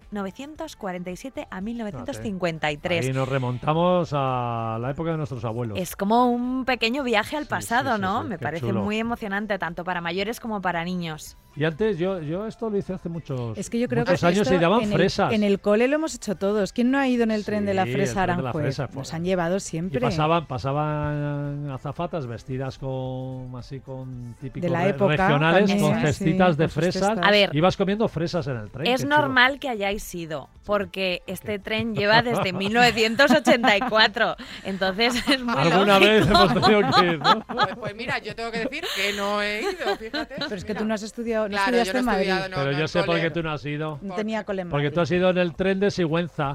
D: 1947 a 1953.
A: Ahí nos remontamos a la época de nuestros abuelos.
D: Es como un pequeño viaje al pasado, ¿no?
A: Sí,
D: Me parece
A: chulo.
D: Muy emocionante, tanto para mayores como para niños.
A: Y antes, yo esto lo hice hace muchos,
E: es que yo creo
A: muchos
E: que
A: años y daban fresas.
E: En el cole lo hemos hecho todos. ¿Quién no ha ido en el tren de la fresa a Aranjuez? Nos han llevado siempre.
A: Y pasaban azafatas vestidas con típicos
E: de la época,
A: regionales,
E: también,
A: con cestitas de fresas.
D: A ver,
A: ibas comiendo fresas en el tren.
D: es normal que hayáis ido, porque este tren lleva desde 1984. Entonces es muy
A: Alguna
D: lógico.
A: vez hemos tenido que ir, ¿no?
C: Pues mira, yo tengo que decir que no he ido, fíjate.
E: Pero es que tú no has estudiado, no
C: Claro,
E: estudiaste
C: yo
E: en
C: no he
E: Madrid.
C: estudiado,
A: Pero
C: no,
A: yo
C: en
A: sé por
C: cole.
A: qué tú no has ido.
E: No tenía cole en
A: Porque
E: Madrid.
A: tú has ido en el tren de Sigüenza.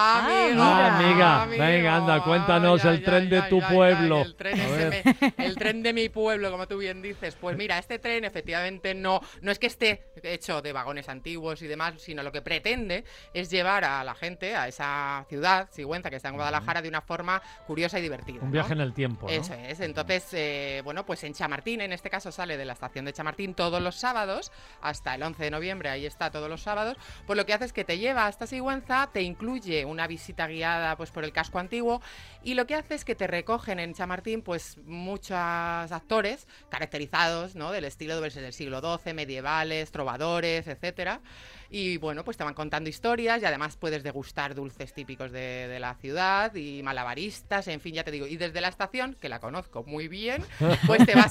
C: Amiga,
A: Venga, anda, cuéntanos el tren de tu pueblo.
C: El tren, el tren de mi pueblo, como tú bien dices. Pues mira, este tren efectivamente no es que esté hecho de vagones antiguos y demás, sino lo que pretende es llevar a la gente a esa ciudad, Sigüenza, que está en Guadalajara, de una forma curiosa y divertida.
A: Un viaje en el tiempo, ¿no?
C: Eso es. Entonces, bueno, pues en Chamartín, en este caso sale de la estación de Chamartín todos los sábados, hasta el 11 de noviembre, ahí está todos los sábados. Pues lo que hace es que te lleva hasta Sigüenza, te incluye una visita guiada pues por el casco antiguo, y lo que hace es que te recogen en Chamartín pues muchos actores caracterizados, ¿no? Del estilo del siglo XII, medievales, trovadores, etcétera. Y bueno, pues te van contando historias y además puedes degustar dulces típicos de la ciudad y malabaristas, en fin, ya te digo. Y desde la estación, que la conozco muy bien, pues te vas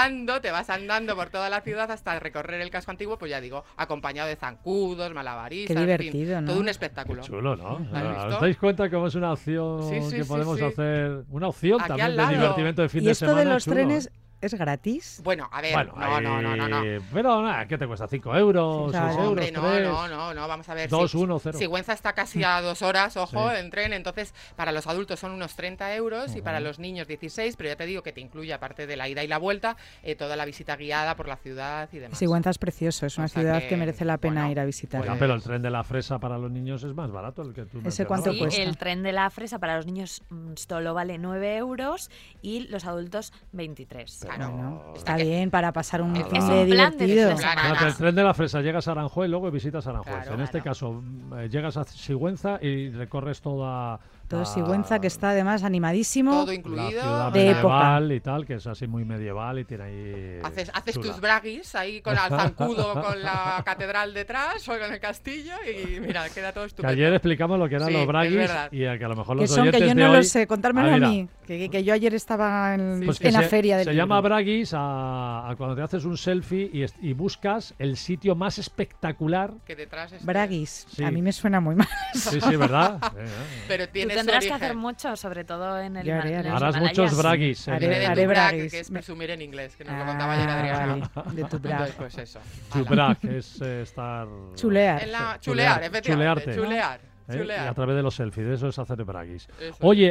C: andando por toda la ciudad hasta recorrer el casco antiguo, pues ya digo, acompañado de zancudos, malabaristas,
E: Qué
C: en
E: divertido,
C: fin,
E: ¿no?
C: todo un espectáculo.
A: Qué chulo, ¿no?
C: ¿Has visto?
A: ¿Os dais cuenta cómo es una opción
C: Sí,
A: que podemos
C: sí.
A: hacer? Una opción
C: Aquí
A: también
C: al
A: de
C: lado.
A: divertimento de fin
E: ¿Y
A: de
E: esto
A: semana.
E: de los
A: chulo,
E: trenes
A: ¿eh?
E: es gratis?
C: Bueno, a ver,
A: Bueno,
C: no.
A: Pero nada, ¿qué te cuesta? ¿5 euros?
E: Sí,
A: 6
E: claro.
A: euros?
C: Hombre,
A: 3.
C: no, vamos a ver.
A: 2, 1, 0.
C: Sigüenza está casi a 2 horas, ojo,
A: Sí.
C: en tren, entonces para los adultos son unos 30 euros y para los niños 16, pero ya te digo que te incluye, aparte de la ida y la vuelta, toda la visita guiada por la ciudad y demás.
E: Sigüenza es precioso, es una
C: O sea
E: ciudad
C: que,
E: que merece la pena
C: bueno,
E: ir a visitar.
A: Oiga,
C: Pues-
A: pero el tren de la fresa para los niños es más barato el que tú
E: ¿Ese cuánto
A: mencionabas,
D: Sí,
A: ¿no?
E: cuesta?
D: el tren de la fresa para los niños solo vale 9 euros y los adultos 23.
C: Claro.
E: Bueno,
C: Es
E: está
C: que-
E: bien para pasar un
C: Es
E: fin
C: un
E: de
D: plan de
E: divertido.
D: fin de semana.
A: Claro, que el tren de la fresa llegas a Aranjuez y luego visitas Aranjuez.
C: Claro,
A: en este
D: claro.
A: caso, llegas a Sigüenza y recorres toda
E: Todo
A: la-
E: Sigüenza, que está además animadísimo.
C: Todo
A: la
C: incluido.
A: ciudad
E: de
A: medieval y tal, que es así muy medieval y tiene ahí...
C: Haces
A: chula.
C: tus braguis ahí con el zancudo, con la catedral detrás o con el castillo y mira, queda todo
A: Que
C: estupendo.
A: ayer explicamos lo que eran
C: Sí,
A: los
C: es
A: braguis
C: verdad.
A: y a que a lo mejor
E: Que
A: los
E: son que
A: oyentes
E: yo
A: de
E: no
A: hoy...
E: lo sé, contármelo a
A: mira,
E: mí. Que yo ayer estaba en,
A: pues
E: en
A: que
E: la
A: se-
E: feria del
A: Se
E: libro.
A: llama braguis a cuando te haces un selfie y buscas el sitio más espectacular.
C: Que detrás es
E: Braguis.
A: Sí.
E: A mí me suena muy mal.
A: Sí, ¿verdad?
C: Pero
D: Tú
C: tiene su
D: tendrás que
C: origen.
D: hacer mucho, sobre todo en el
E: Yo haré, haré.
D: en los
A: Harás
D: Himalayas.
A: muchos braguis.
E: Haré-
C: Viene de
E: haré
C: tu brag,
E: braguis.
C: que es
E: Me-
C: presumir en inglés, que nos lo contaba ayer Adriana.
E: vale, de tu brag.
C: Entonces, pues eso.
A: Tu brag es estar...
E: Chulear.
C: Chulear,
A: Chulear,
C: efectivamente.
A: chulearte.
C: Chulear.
A: ¿eh?
C: Chulear.
A: Y a través de los selfies, eso es hacer braguis.
C: Eso.
A: Oye,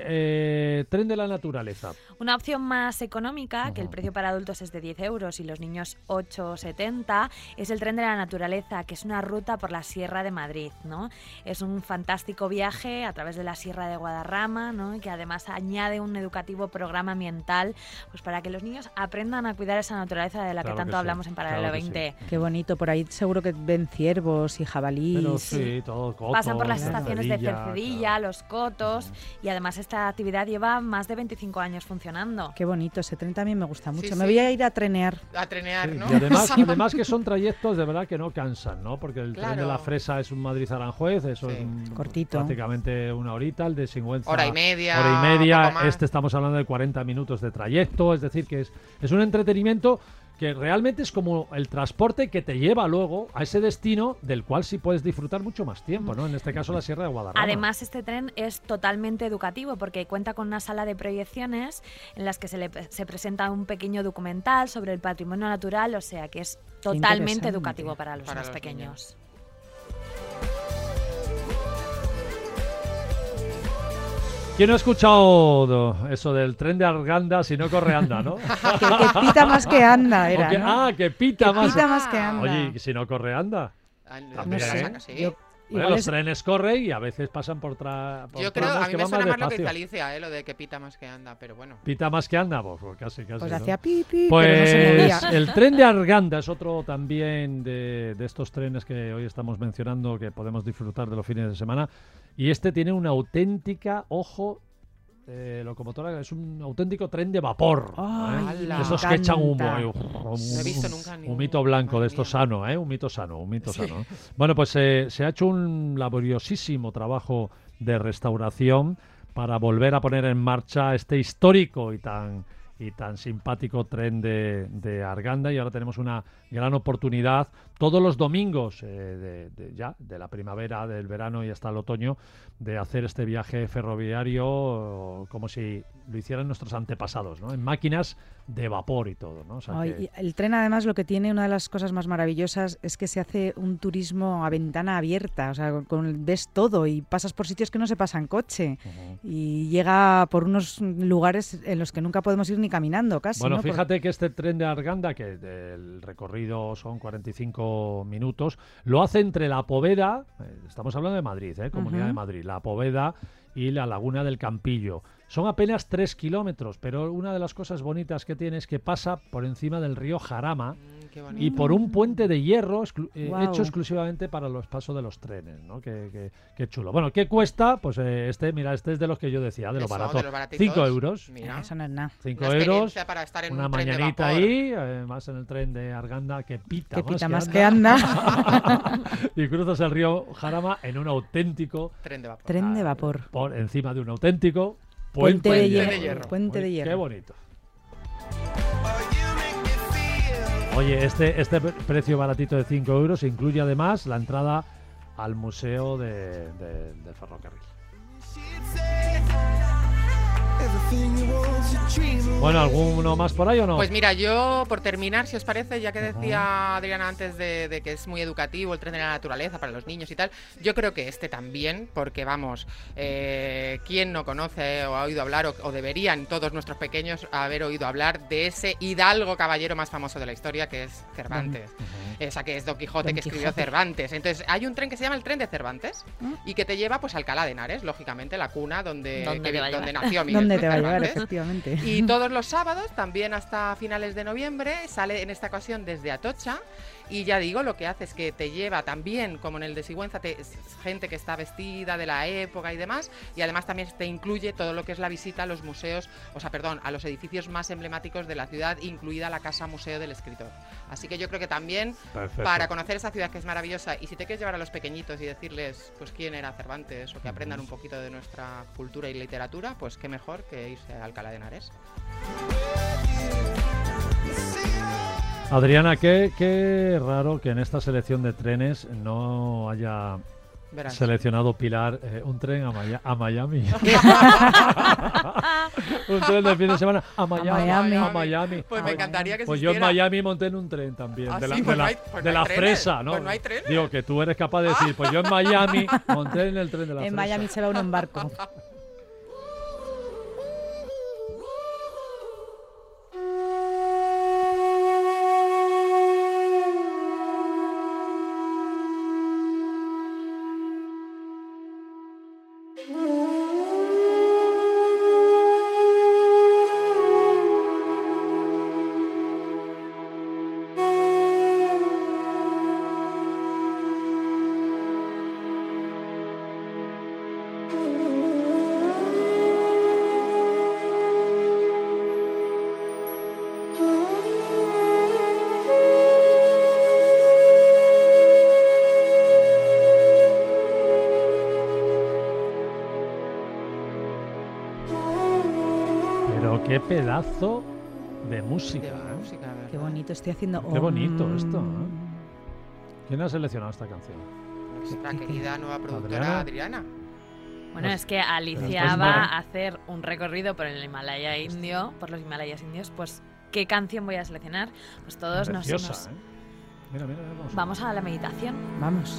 A: tren de la naturaleza.
D: Una opción más económica, que el
A: Ujú.
D: precio para adultos es de 10 euros y los niños 8,70, es el tren de la naturaleza, que es una ruta por la Sierra de Madrid, ¿no? Es un fantástico viaje a través de la Sierra de Guadarrama, ¿no? Y que además añade un educativo programa ambiental, pues para que los niños aprendan a cuidar esa naturaleza de la
A: Claro
D: que tanto
A: que sí,
D: hablamos en Paralelo
A: claro que sí.
D: 20.
E: Qué bonito. Por ahí seguro que ven ciervos y jabalíes.
A: Pero sí, todo coto,
D: Pasan por las
E: Claro.
D: estaciones de
A: Cercedilla,
D: Cercedilla,
A: claro.
D: Los Cotos, y además esta actividad lleva más de 25 años funcionando.
E: Qué bonito. Ese tren también me gusta mucho.
C: Sí,
E: Me
C: sí.
E: voy a ir a trenear.
C: A trenear,
A: Sí,
C: ¿no?
A: y además que son trayectos de verdad que no cansan, ¿no? Porque el tren de
C: Claro.
A: la fresa es un Madrid-Aranjuez, eso
C: Sí.
A: es
E: Cortito.
A: prácticamente una horita, el de Sigüenza
C: Hora y media.
A: hora y media,
C: poco más.
A: este estamos hablando de 40 minutos de trayecto, es decir que es un entretenimiento que realmente es como el transporte que te lleva luego a ese destino del cual sí puedes disfrutar mucho más tiempo, ¿no? En este caso la Sierra de Guadarrama.
D: Además, este tren es totalmente educativo porque cuenta con una sala de proyecciones en las que se presenta un pequeño documental sobre el patrimonio natural, o sea que es totalmente
E: interesante.
D: educativo para los
C: Para
D: más
C: los
D: pequeños.
A: ¿Quién no ha escuchado eso del tren de Arganda si no corre anda, no?
E: Que pita más que anda, era,
A: O que-
E: ¿no?
A: que pita más.
E: Pita más que anda.
A: Oye, ¿y si no corre anda?
C: Ah, no
A: También,
C: sé,
A: ¿eh?
C: sí.
E: Yo-
A: Bueno,
E: igual
A: los
E: es-
A: trenes corren y a veces pasan por
C: Yo creo,
A: tramos
C: a mí
A: que
C: me
A: van
C: suena más lo que
A: despacio.
C: Galicia, lo de que pita más que anda, pero bueno.
A: Pita más que anda, pues casi.
E: Pues
A: ¿no?
E: hacía pipi,
A: Pues
E: pero no se movía.
A: el tren de Arganda es otro también de estos trenes que hoy estamos mencionando que podemos disfrutar de los fines de semana. Y este tiene una auténtica, ojo, locomotora, es un auténtico tren de vapor.
E: Ay,
A: ¿eh?
C: me
A: De esos que echan humo.
E: encanta.
C: No he visto nunca ni
A: un
C: uno.
A: mito blanco, de
C: Madre
A: esto
C: mía.
A: sano, ¿eh? Un mito sano.
C: Sí.
A: ¿eh? Bueno, pues se ha hecho un laboriosísimo trabajo de restauración para volver a poner en marcha este histórico y tan simpático tren de Arganda, y ahora tenemos una gran oportunidad todos los domingos de la primavera, del verano y hasta el otoño, de hacer este viaje ferroviario como si lo hicieran nuestros antepasados, ¿no? En máquinas de vapor y todo, ¿no? O sea
E: Ay,
A: que-
E: y el tren además lo que tiene, una de las cosas más maravillosas es que se hace un turismo a ventana abierta, o sea, ves todo y pasas por sitios que no se pasa en coche
A: Ujú.
E: y llega por unos lugares en los que nunca podemos ir ni caminando casi.
A: Bueno,
E: ¿no? Por-
A: fíjate que este tren de Arganda, que el recorrido son 45 minutos, lo hace entre La Poveda, estamos hablando de Madrid, Comunidad
E: Ujú.
A: de Madrid, La Poveda y la Laguna del Campillo. Son apenas 3 kilómetros, pero una de las cosas bonitas que tiene es que pasa por encima del río Jarama,
C: Qué bonito.
A: y por un puente de hierro
E: Guau.
A: hecho exclusivamente para los pasos de los trenes, ¿no? Qué chulo. Bueno, ¿qué cuesta? Pues este es de los que yo decía, de los
C: Eso,
A: baratos.
C: de los baratitos.
A: 5 euros.
C: Mira,
E: Eso no es nada.
A: 5
C: una
A: euros.
C: experiencia para estar en
A: Una
C: un tren de
A: mañanita
C: vapor.
A: ahí, más en el tren de Arganda que pita,
E: Que pita más que anda.
A: y cruzas el río Jarama en un auténtico,
C: Tren de vapor.
E: Tren de vapor.
A: por encima de un auténtico
E: Puente de
C: hierro.
E: hierro. Puente de
A: Qué
E: hierro.
A: bonito. Oye, este precio baratito de 5 euros incluye además la entrada al museo del ferrocarril. Bueno, ¿alguno más por ahí o no?
C: Pues mira, yo por terminar, si os parece, ya que decía Adriana antes de que es muy educativo el tren de la naturaleza para los niños y tal, yo creo que este también, porque vamos, ¿quién no conoce o ha oído hablar o deberían todos nuestros pequeños haber oído hablar de ese hidalgo caballero más famoso de la historia, que es Cervantes? Esa que es Don Quijote, que escribió Cervantes. Entonces hay un tren que se llama el tren de Cervantes y que te lleva pues a Alcalá de Henares, lógicamente, la cuna donde nació Miguel
E: ¿Dónde te va a llevar,
C: Cervantes.
E: efectivamente?
C: Y todos los sábados, también hasta finales de noviembre, sale en esta ocasión desde Atocha. Y ya digo, lo que hace es que te lleva también, como en el de Sigüenza, gente que está vestida de la época y demás. Y además también te incluye todo lo que es la visita a los museos, a los edificios más emblemáticos de la ciudad, incluida la Casa Museo del Escritor. Así que yo creo que también,
A: Perfecto.
C: para conocer esa ciudad que es maravillosa, y si te quieres llevar a los pequeñitos y decirles pues quién era Cervantes o que aprendan un poquito de nuestra cultura y literatura, pues qué mejor que irse a Alcalá de Henares.
A: Adriana, qué raro que en esta selección de trenes no haya
C: Verás.
A: seleccionado Pilar un tren a Miami. Un tren de fin de semana a Miami.
C: Pues me encantaría que
A: Pues yo en
C: existiera.
A: Miami monté en un tren también,
C: Ah,
A: de la,
C: sí,
A: de
C: pues
A: la-
C: no hay- pues
A: de
C: no
A: la
C: hay trenes,
A: fresa, ¿no?
C: pues no hay trenes.
A: Digo que tú eres capaz de decir, pues yo en Miami monté en el tren de la
E: En
A: fresa.
E: Miami se va uno en barco.
A: Pero qué pedazo de música,
C: De
A: ¿eh?
C: música, ¿verdad?
E: Qué bonito, estoy haciendo...
A: Qué bonito esto, ¿eh? ¿Quién ha seleccionado esta canción?
C: Nuestra querida nueva productora Adriana.
D: Bueno, es que Alicia
A: Pero
D: va
A: entonces,
D: a hacer un recorrido por el Himalaya indio, por los Himalayas indios, pues ¿qué canción voy a seleccionar? Pues todos
A: Preciosa,
D: nos
A: ¿eh? Mira,
D: vamos a la meditación.
E: Vamos.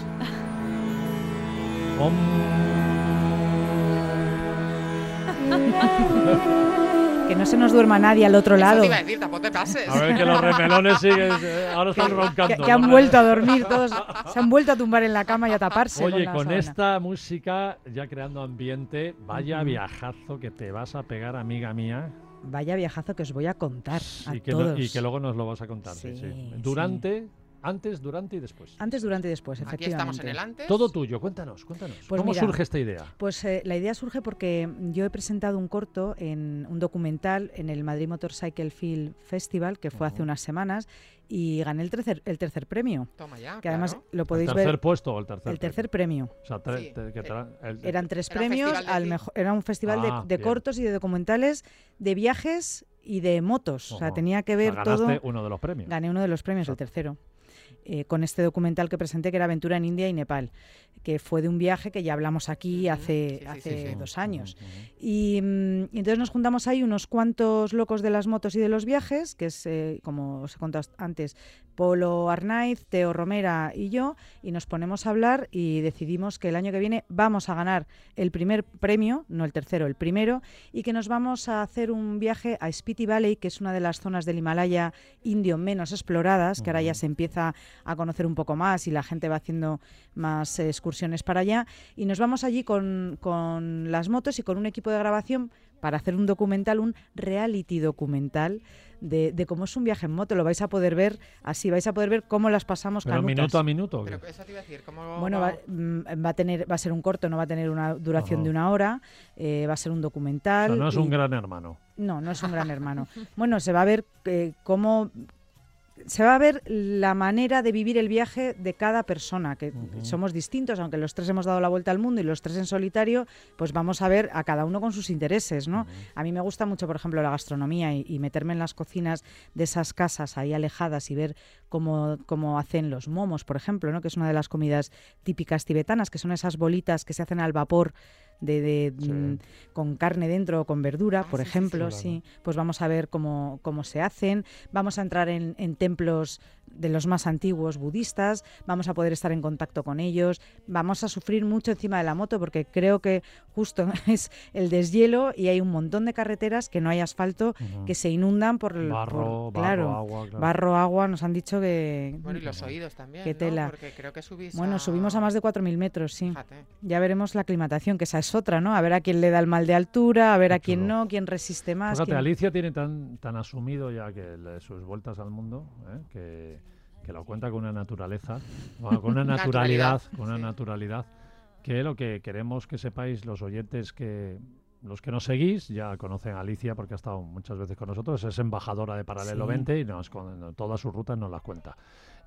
E: Que no se nos duerma nadie al otro
C: Eso
E: lado.
C: te iba a decir, tampoco te pases.
A: A ver que los remelones siguen, ahora están
E: Que,
A: roncando.
E: que han
A: ¿no?
E: vuelto a dormir todos, se han vuelto a tumbar en la cama y a taparse.
A: Oye,
E: la
A: con
E: sábana.
A: esta música, ya creando ambiente, vaya viajazo que te vas a pegar, amiga mía.
E: Vaya viajazo que os voy a contar a
A: Y que,
E: todos.
A: y que luego nos lo vas a contar. Sí,
E: Sí,
A: sí. Durante, antes, durante y después.
E: Antes, durante y después,
C: Aquí
E: efectivamente.
C: estamos en el antes.
A: Todo tuyo, cuéntanos.
E: Pues
A: ¿Cómo
E: mira,
A: surge esta idea?
E: Pues la idea surge porque yo he presentado un corto, en un documental en el Madrid Motorcycle Film Festival, que fue hace unas semanas, y gané el tercer premio.
C: Toma ya.
E: Que además
C: claro.
E: lo
A: ¿El
E: podéis
A: tercer
E: ver.
A: puesto o el tercer?
E: El tercer premio.
A: O sea,
C: Sí.
E: Eran tres
C: Era un
E: premios
C: festival de
E: al
C: cine.
E: mejor. Era un festival
A: Ah,
E: de
A: bien.
E: cortos y de documentales, de viajes y de motos. O sea,
A: Ojo.
E: tenía que
A: O sea,
E: ver
A: ganaste
E: todo.
A: uno de los premios.
E: Gané uno de los premios, el
A: Exacto.
E: tercero. Con este documental que presenté, que era Aventura en India y Nepal, que fue de un viaje que ya hablamos aquí hace,
C: Sí, sí,
E: hace
C: sí.
E: 2 años.
A: Ujú.
E: Y entonces nos juntamos ahí unos cuantos locos de las motos y de los viajes, que es, como os he contado antes, Polo Arnaiz, Teo Romera y yo, y nos ponemos a hablar y decidimos que el año que viene vamos a ganar el primer premio, no el tercero, el primero, y que nos vamos a hacer un viaje a Spiti Valley, que es una de las zonas del Himalaya indio menos exploradas, que ahora ya se empieza a conocer un poco más y la gente va haciendo más excursiones para allá, y nos vamos allí con las motos y con un equipo de grabación para hacer un documental, un reality documental de cómo es un viaje en moto. Lo vais a poder ver así, vais a poder ver cómo las pasamos
A: Pero
E: canutas.
A: minuto a minuto.
C: Pero eso te iba a decir, ¿cómo
E: Bueno, va a ser un corto, no va a tener una duración de 1 hora, va a ser un documental.
A: O sea, no es un gran hermano.
E: No, no es un gran hermano. Bueno, se va a ver cómo... Se va a ver la manera de vivir el viaje de cada persona, que somos distintos, aunque los 3 hemos dado la vuelta al mundo y los 3 en solitario, pues vamos a ver a cada uno con sus intereses, ¿no? A mí me gusta mucho, por ejemplo, la gastronomía y meterme en las cocinas de esas casas ahí alejadas y ver cómo hacen los momos, por ejemplo, ¿no? Que es una de las comidas típicas tibetanas, que son esas bolitas que se hacen al vapor con carne dentro o con verdura, por ejemplo, sí. Pues vamos a ver cómo se hacen, vamos a entrar en templos de los más antiguos budistas, vamos a poder estar en contacto con ellos, vamos a sufrir mucho encima de la moto porque creo que justo es el deshielo y hay un montón de carreteras que no hay asfalto, que se inundan por el
A: barro, agua.
E: Barro, agua, nos han dicho que...
C: Bueno, y los oídos también,
E: qué tela.
C: ¿no? Porque creo que
E: subimos a más de 4.000 metros, sí.
C: Fíjate.
E: Ya veremos la aclimatación, que esa es otra, ¿no? A ver a quién le da el mal de altura, a ver a quién no, quién resiste más.
A: Fíjate, Alicia tiene tan asumido ya que sus vueltas al mundo, que lo cuenta con una naturaleza, con una naturalidad, que lo que queremos que sepáis los oyentes, que los que nos seguís ya conocen a Alicia porque ha estado muchas veces con nosotros, es embajadora de Paralelo 20 y todas sus rutas nos las cuenta.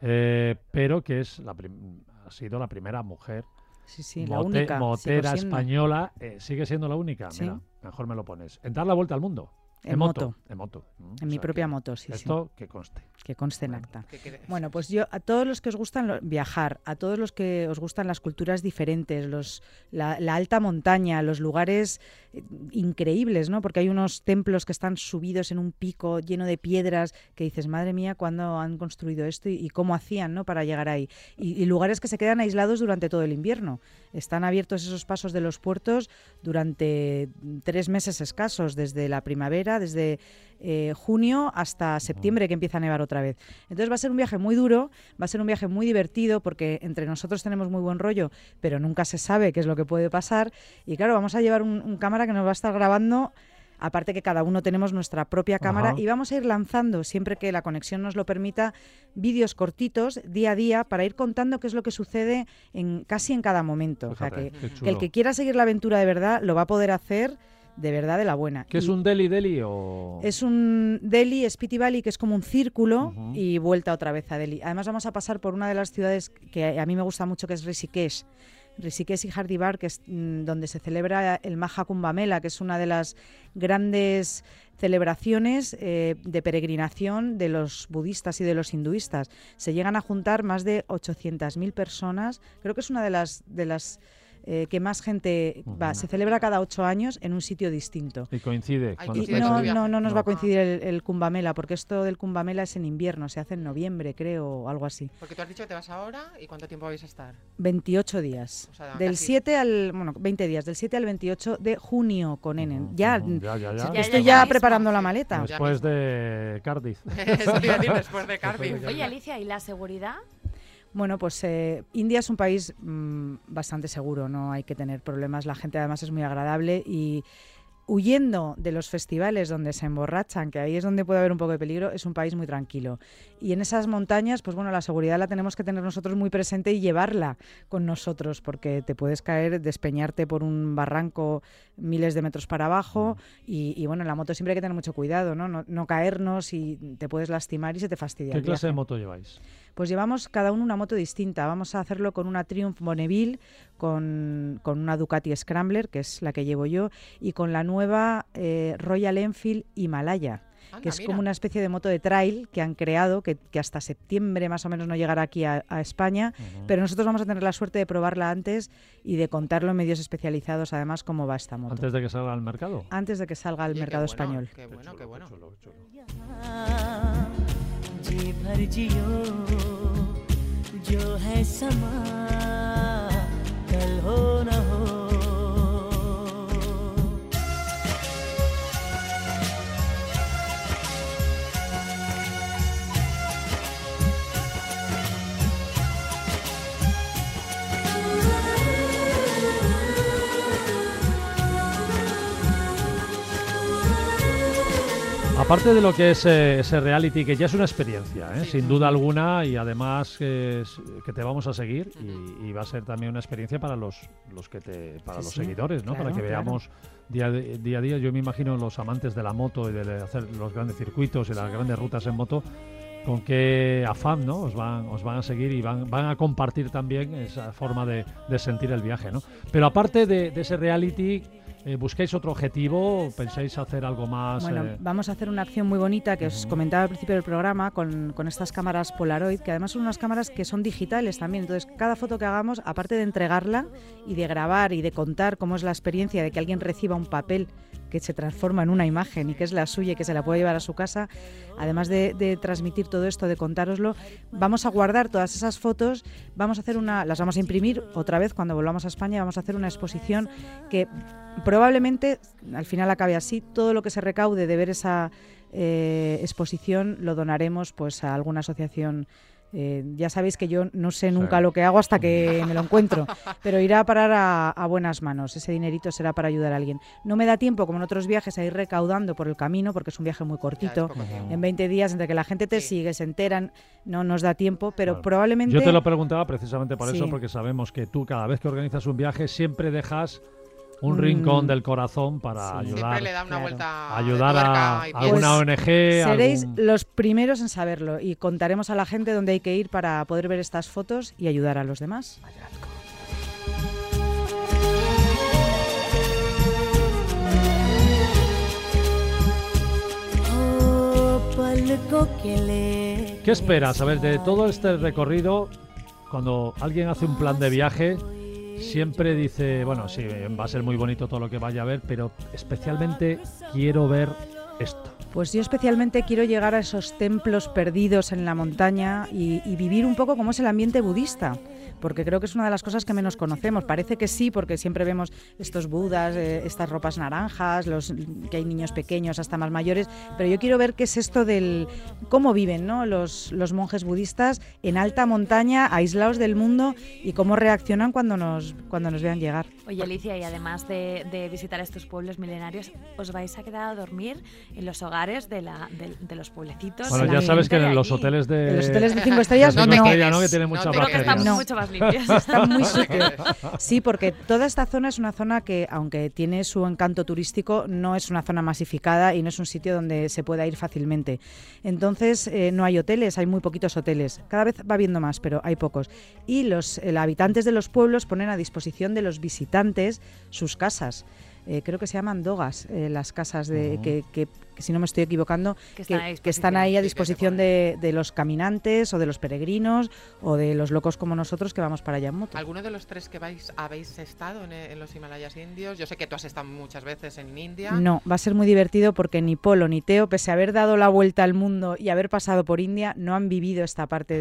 A: Pero que ha sido la primera mujer
E: la única
A: motera española, sigue siendo la única.
E: Sí.
A: Mira, mejor me lo pones. En dar la vuelta al mundo.
E: En moto.
A: En
E: mi propia moto, sí.
A: Esto que conste.
E: Que conste en acta. Bueno, pues yo, a todos los que os gustan viajar, a todos los que os gustan las culturas diferentes, la alta montaña, los lugares increíbles, ¿no? Porque hay unos templos que están subidos en un pico lleno de piedras que dices, madre mía, ¿cuándo han construido esto y cómo hacían, ¿no? Para llegar ahí. Y lugares que se quedan aislados durante todo el invierno. Están abiertos esos pasos de los puertos durante 3 meses escasos, desde la primavera, desde junio hasta septiembre, que empieza a nevar otra vez. Entonces va a ser un viaje muy duro, va a ser un viaje muy divertido porque entre nosotros tenemos muy buen rollo, pero nunca se sabe qué es lo que puede pasar. Y claro, vamos a llevar un cámara que nos va a estar grabando, aparte que cada uno tenemos nuestra propia cámara, y vamos a ir lanzando, siempre que la conexión nos lo permita, vídeos cortitos día a día para ir contando qué es lo que sucede casi en cada momento.
A: Fíjate,
E: o sea, que el que quiera seguir la aventura de verdad lo va a poder hacer de verdad, de la buena.
A: ¿Qué es un Delhi o...?
E: Es un Delhi, Spiti Valley, que es como un círculo, y vuelta otra vez a Delhi. Además vamos a pasar por una de las ciudades que a mí me gusta mucho, que es Rishikesh y Hardwar, que es donde se celebra el Maha Kumbh Mela, que es una de las grandes celebraciones de peregrinación de los budistas y de los hinduistas. Se llegan a juntar más de 800.000 personas. Creo que es una de las que más gente va. Se celebra cada 8 años en un sitio distinto.
A: ¿Y coincide?
E: No nos va a coincidir el Kumbh Mela, porque esto del Kumbh Mela es en invierno, se hace en noviembre, creo, o algo así.
C: Porque tú has dicho que te vas ahora, ¿y cuánto tiempo vais a estar?
E: 28 días. O sea, del 7 al... Bueno, 20 días, del 7 al 28 de junio con N. Ya estoy ya preparando la maleta.
A: Después de Cardiff.
C: Eso te iba a decir, después de Cardiff.
D: Oye, Alicia, ¿y la seguridad?
E: Bueno, pues India es un país bastante seguro, no hay que tener problemas. La gente además es muy agradable y huyendo de los festivales donde se emborrachan, que ahí es donde puede haber un poco de peligro, es un país muy tranquilo. Y en esas montañas, pues bueno, la seguridad la tenemos que tener nosotros muy presente y llevarla con nosotros, porque te puedes caer, despeñarte por un barranco miles de metros para abajo y bueno, en la moto siempre hay que tener mucho cuidado, ¿no? No caernos y te puedes lastimar y se te fastidia.
A: ¿Qué clase de moto lleváis?
E: Pues llevamos cada uno una moto distinta. Vamos a hacerlo con una Triumph Bonneville, con una Ducati Scrambler, que es la que llevo yo, y con la nueva Royal Enfield Himalaya, que es como una especie de moto de trail que han creado, que hasta septiembre más o menos no llegará aquí a España, pero nosotros vamos a tener la suerte de probarla antes y de contarlo en medios especializados, además, cómo va esta moto.
A: ¿Antes de que salga al mercado?
E: Antes de que salga al mercado español.
C: Qué bueno, qué bueno.
F: जी भर जियो जो है समा कल हो न हो
A: Aparte de lo que es ese reality, que ya es una experiencia, sin duda alguna, y además que te vamos a seguir y va a ser también una experiencia para los seguidores, ¿no?
E: Claro,
A: para que veamos día a día. Yo me imagino los amantes de la moto y de hacer los grandes circuitos y las grandes rutas en moto, con qué afán, ¿no? os van a seguir y van a compartir también esa forma de sentir el viaje, ¿no? Pero aparte de ese reality, ¿buscáis otro objetivo? ¿Pensáis hacer algo más?
E: Bueno, vamos a hacer una acción muy bonita que os comentaba al principio del programa con estas cámaras Polaroid, que además son unas cámaras que son digitales también. Entonces, cada foto que hagamos, aparte de entregarla y de grabar y de contar cómo es la experiencia de que alguien reciba un papel que se transforma en una imagen y que es la suya y que se la puede llevar a su casa, además de transmitir todo esto, de contároslo, vamos a guardar todas esas fotos, las vamos a imprimir otra vez cuando volvamos a España, vamos a hacer una exposición que probablemente al final acabe así. Todo lo que se recaude de ver esa exposición lo donaremos pues a alguna asociación. Ya sabéis que yo no sé nunca lo que hago hasta que me lo encuentro, pero irá a parar a buenas manos. Ese dinerito será para ayudar a alguien. No me da tiempo, como en otros viajes, a ir recaudando por el camino, porque es un viaje muy cortito. En 20 días, entre que la gente te sigue, se enteran, no nos da tiempo, pero probablemente...
A: Yo te lo preguntaba precisamente por eso, porque sabemos que tú cada vez que organizas un viaje siempre dejas un rincón del corazón para ayudar,
C: le da una vuelta
A: ayudar a alguna ONG.
E: Seréis los primeros en saberlo y contaremos a la gente dónde hay que ir para poder ver estas fotos y ayudar a los demás.
A: ¿Qué esperas? A ver, de todo este recorrido, cuando alguien hace un plan de viaje, siempre dice, bueno, sí, va a ser muy bonito todo lo que vaya a ver, pero especialmente quiero ver esto.
E: Pues yo especialmente quiero llegar a esos templos perdidos en la montaña y vivir un poco como es el ambiente budista, porque creo que es una de las cosas que menos conocemos. Parece que sí, porque siempre vemos estos budas, estas ropas naranjas, que hay niños pequeños hasta más mayores, pero yo quiero ver qué es esto del cómo viven, ¿no? los monjes budistas en alta montaña, aislados del mundo, y cómo reaccionan cuando nos vean llegar.
D: Oye, Alicia, y además de visitar estos pueblos milenarios, ¿os vais a quedar a dormir en los hogares de los pueblecitos?
A: Bueno, ya sabes que en los hoteles de
E: 5 estrellas
A: no, que tienen mucha
D: creo que están mucho más limpios.
E: Están muy sucios. Sí, porque toda esta zona es una zona que, aunque tiene su encanto turístico, no es una zona masificada y no es un sitio donde se pueda ir fácilmente. Entonces, no hay hoteles, hay muy poquitos hoteles. Cada vez va habiendo más, pero hay pocos. Y los habitantes de los pueblos ponen a disposición de los visitantes sus casas. Creo que se llaman dogas, las casas que si no me estoy equivocando, que están ahí a disposición de los caminantes o de los peregrinos o de los locos como nosotros que vamos para allá en moto.
C: ¿Alguno de los tres que habéis estado en los Himalayas indios? Yo sé que tú has estado muchas veces en India.
E: No, va a ser muy divertido porque ni Polo ni Teo, pese a haber dado la vuelta al mundo y haber pasado por India, no han vivido esta parte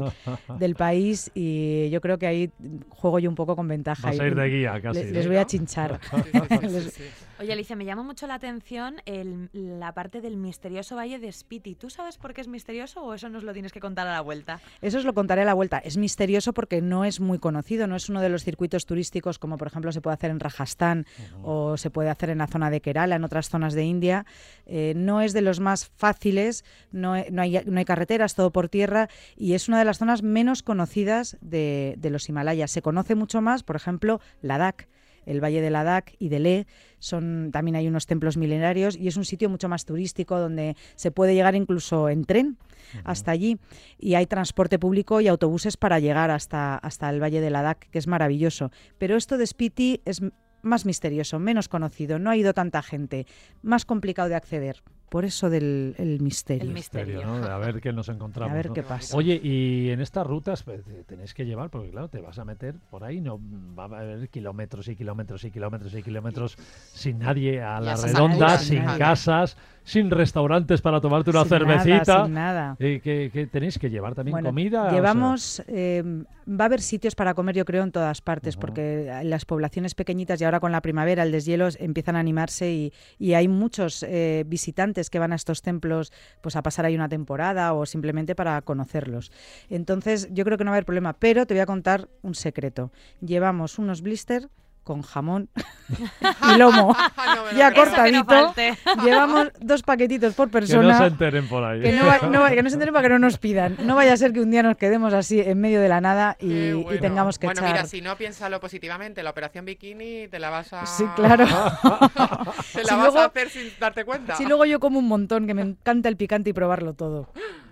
E: del país, y yo creo que ahí juego yo un poco con ventaja.
A: Vas a ir de guía casi.
E: Les voy a chinchar.
C: Sí.
D: Oye, Alicia, me llama mucho la atención la parte del misterioso Valle de Spiti. ¿Tú sabes por qué es misterioso o eso nos lo tienes que contar a la vuelta?
E: Eso os lo contaré a la vuelta. Es misterioso porque no es muy conocido, no es uno de los circuitos turísticos como por ejemplo se puede hacer en Rajastán o se puede hacer en la zona de Kerala, en otras zonas de India. No es de los más fáciles, no hay carreteras, todo por tierra, y es una de las zonas menos conocidas de los Himalayas. Se conoce mucho más, por ejemplo, Ladakh. El Valle de Ladakh y de Leh, también hay unos templos milenarios y es un sitio mucho más turístico donde se puede llegar incluso en tren hasta allí, y hay transporte público y autobuses para llegar hasta el Valle de Ladakh, que es maravilloso. Pero esto de Spiti es más misterioso, menos conocido, no ha ido tanta gente, más complicado de acceder. Por eso del misterio.
D: El misterio,
A: ¿no? A ver qué nos encontramos.
E: A ver,
A: ¿no?
E: qué pasa.
A: Oye, y en estas rutas pues, tenéis que llevar, porque claro, te vas a meter por ahí, no va a haber kilómetros y kilómetros y kilómetros y kilómetros sin nadie a la redonda, sin casas, sin restaurantes para tomarte una cervecita.
E: Sin nada.
A: ¿Qué tenéis que llevar también? ¿Comida?
E: Llevamos, va a haber sitios para comer, yo creo, en todas partes, porque las poblaciones pequeñitas y ahora con la primavera, el deshielo, empiezan a animarse y hay muchos visitantes que van a estos templos pues a pasar ahí una temporada o simplemente para conocerlos. Entonces yo creo que no va a haber problema, pero te voy a contar un secreto. Llevamos unos blisters con jamón y lomo
C: No me lo
E: ya
C: creo.
D: Eso que no
E: cortadito.
D: falte.
E: Llevamos 2 paquetitos por
A: Que no
E: persona.
A: se enteren por ahí.
E: Que no se enteren para que no nos pidan. No vaya a ser que un día nos quedemos así en medio de la nada y,
C: Qué
E: y
C: bueno.
E: tengamos que
C: Bueno,
E: echar...
C: mira, si no, piénsalo positivamente. La operación bikini te la vas a...
E: Sí, claro.
C: Te la
E: Si
C: vas
E: luego-
C: a hacer sin darte cuenta.
E: Si luego yo como un montón, que me encanta el picante y probarlo todo.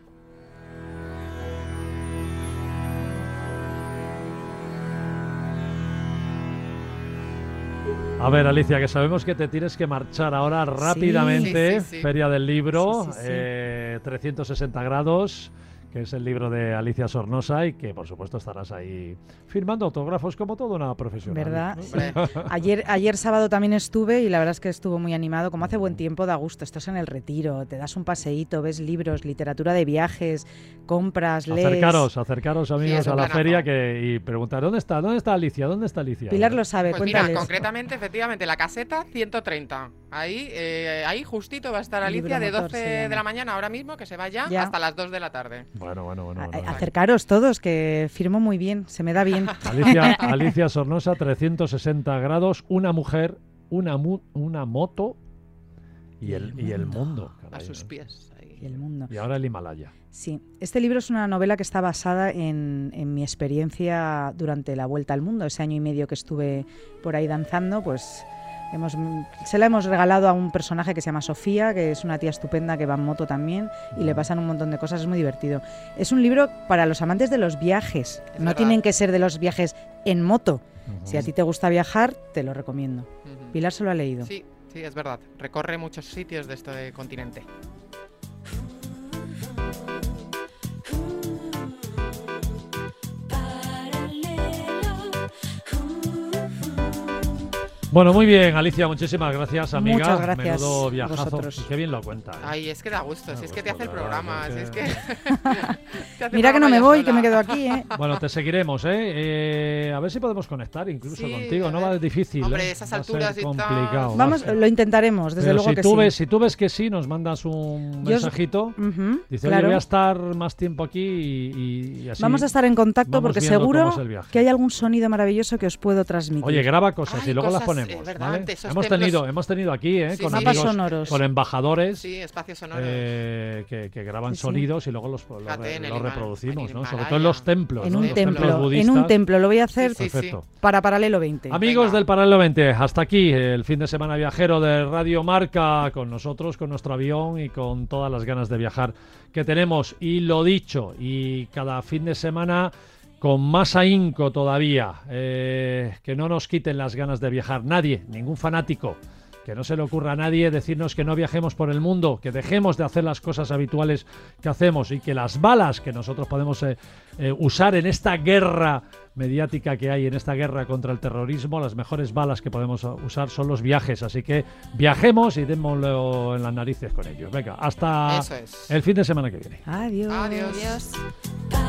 A: A ver, Alicia, que sabemos que te tienes que marchar ahora rápidamente.
C: Sí, sí, sí.
A: Feria del Libro,
E: Sí, sí, sí.
A: 360 grados, que es el libro de Alicia Sornosa y que, por supuesto, estarás ahí firmando autógrafos como toda una profesional.
E: ¿Verdad?
A: ¿no?
E: Sí.
C: Hombre,
E: Ayer sábado también estuve y la verdad es que estuvo muy animado. Como hace buen tiempo, da gusto. Estás en el retiro, te das un paseíto, ves libros, literatura de viajes, compras, lees.
A: Acercaros amigos
C: es un
A: a la
C: planazo.
A: feria y preguntar ¿dónde está Alicia? ¿Dónde está Alicia?
E: Pilar lo sabe,
C: Pues mira,
E: cuéntales.
C: concretamente, efectivamente, la caseta 130. Ahí justito va a estar Alicia de
E: Libromotor
C: 12
E: se
C: de
E: llama.
C: la mañana ahora mismo, que se vaya
E: Ya.
C: hasta las 2 de la tarde.
A: Bueno.
E: Acercaros todos, que firmo muy bien, se me da bien.
A: Alicia Sornosa, 360 grados, una mujer, una moto y el mundo.
C: A
A: caray,
C: sus
A: ¿no?
C: pies. Ahí.
E: Y el mundo.
A: Y ahora el Himalaya.
E: Sí, este libro es una novela que está basada en mi experiencia durante la vuelta al mundo. Ese año y medio que estuve por ahí danzando, pues se la hemos regalado a un personaje que se llama Sofía, que es una tía estupenda que va en moto también y le pasan un montón de cosas, es muy divertido. Es un libro para los amantes de los viajes,
C: Es
E: no
C: verdad.
E: tienen que ser de los viajes en moto.
A: Ujú.
E: Si a ti te gusta viajar, te lo recomiendo.
C: Ujú.
E: Pilar se lo ha leído.
C: Sí, es verdad. Recorre muchos sitios de este continente.
A: Bueno, muy bien, Alicia, muchísimas gracias, amiga.
E: Muchas gracias
A: Menudo
E: a
A: viajazo.
E: vosotros.
A: Y qué bien lo cuenta. ¿eh?
C: Ay, es que da gusto, si es que te hace el programa, si es que... te hace
E: Mira
C: el
E: que no
C: programa
E: me
C: ella
E: voy,
C: sola.
E: que me quedo aquí, ¿eh?
A: Bueno, te seguiremos, ¿eh? A ver si podemos conectar incluso
C: Sí,
A: contigo.
C: a
A: No
C: ver.
A: va difícil.
C: Hombre,
A: ¿eh?
C: esas
A: Va a ser
C: alturas y tal.
A: complicado.
E: Vamos,
A: va a ser.
E: lo intentaremos, desde
A: Pero
E: luego
A: si
E: que
A: tú
E: sí.
A: si tú ves que sí, nos mandas un
E: Yo os-
A: mensajito.
E: Ujú,
A: Dice,
E: claro.
A: oye, voy a estar más tiempo aquí y así.
E: Vamos a estar en contacto
A: vamos
E: porque
A: viendo
E: seguro
A: cómo es el viaje.
E: que hay algún sonido maravilloso que os puedo transmitir.
A: Oye, graba cosas
C: Ay,
A: y luego las
C: cosas,
A: ponemos.
C: verdad,
A: ¿vale?
C: esos
A: Hemos
C: templos-
A: tenido aquí,
C: Sí,
A: con
C: sí.
E: Mapas
A: amigos,
E: sonoros.
A: con embajadores.
C: Sí, espacios sonoros.
A: Que graban
E: Sí, sí.
A: sonidos y luego los
C: Fíjate, en el
A: reproducimos,
C: en
A: ¿no? Sobre
C: Himalaya.
A: todo en los templos.
E: en
A: ¿no?
E: un
A: Los templos
E: templo,
A: budistas.
E: lo voy a hacer
C: Sí, sí.
A: Perfecto.
E: para Paralelo 20.
A: Amigos
C: Venga.
A: del Paralelo 20, hasta aquí el fin de semana viajero de Radio Marca con nosotros, con nuestro avión y con todas las ganas de viajar que tenemos. Y lo dicho, y cada fin de semana con más ahínco todavía, que no nos quiten las ganas de viajar nadie, ningún fanático. Que no se le ocurra a nadie decirnos que no viajemos por el mundo, que dejemos de hacer las cosas habituales que hacemos y que las balas que nosotros podemos usar en esta guerra mediática que hay, en esta guerra contra el terrorismo, las mejores balas que podemos usar son los viajes. Así que viajemos y démoslo en las narices con ellos. Venga, hasta
C: Eso es.
A: el fin de semana que viene.
E: Adiós.
C: Adiós.
D: Adiós.
F: Para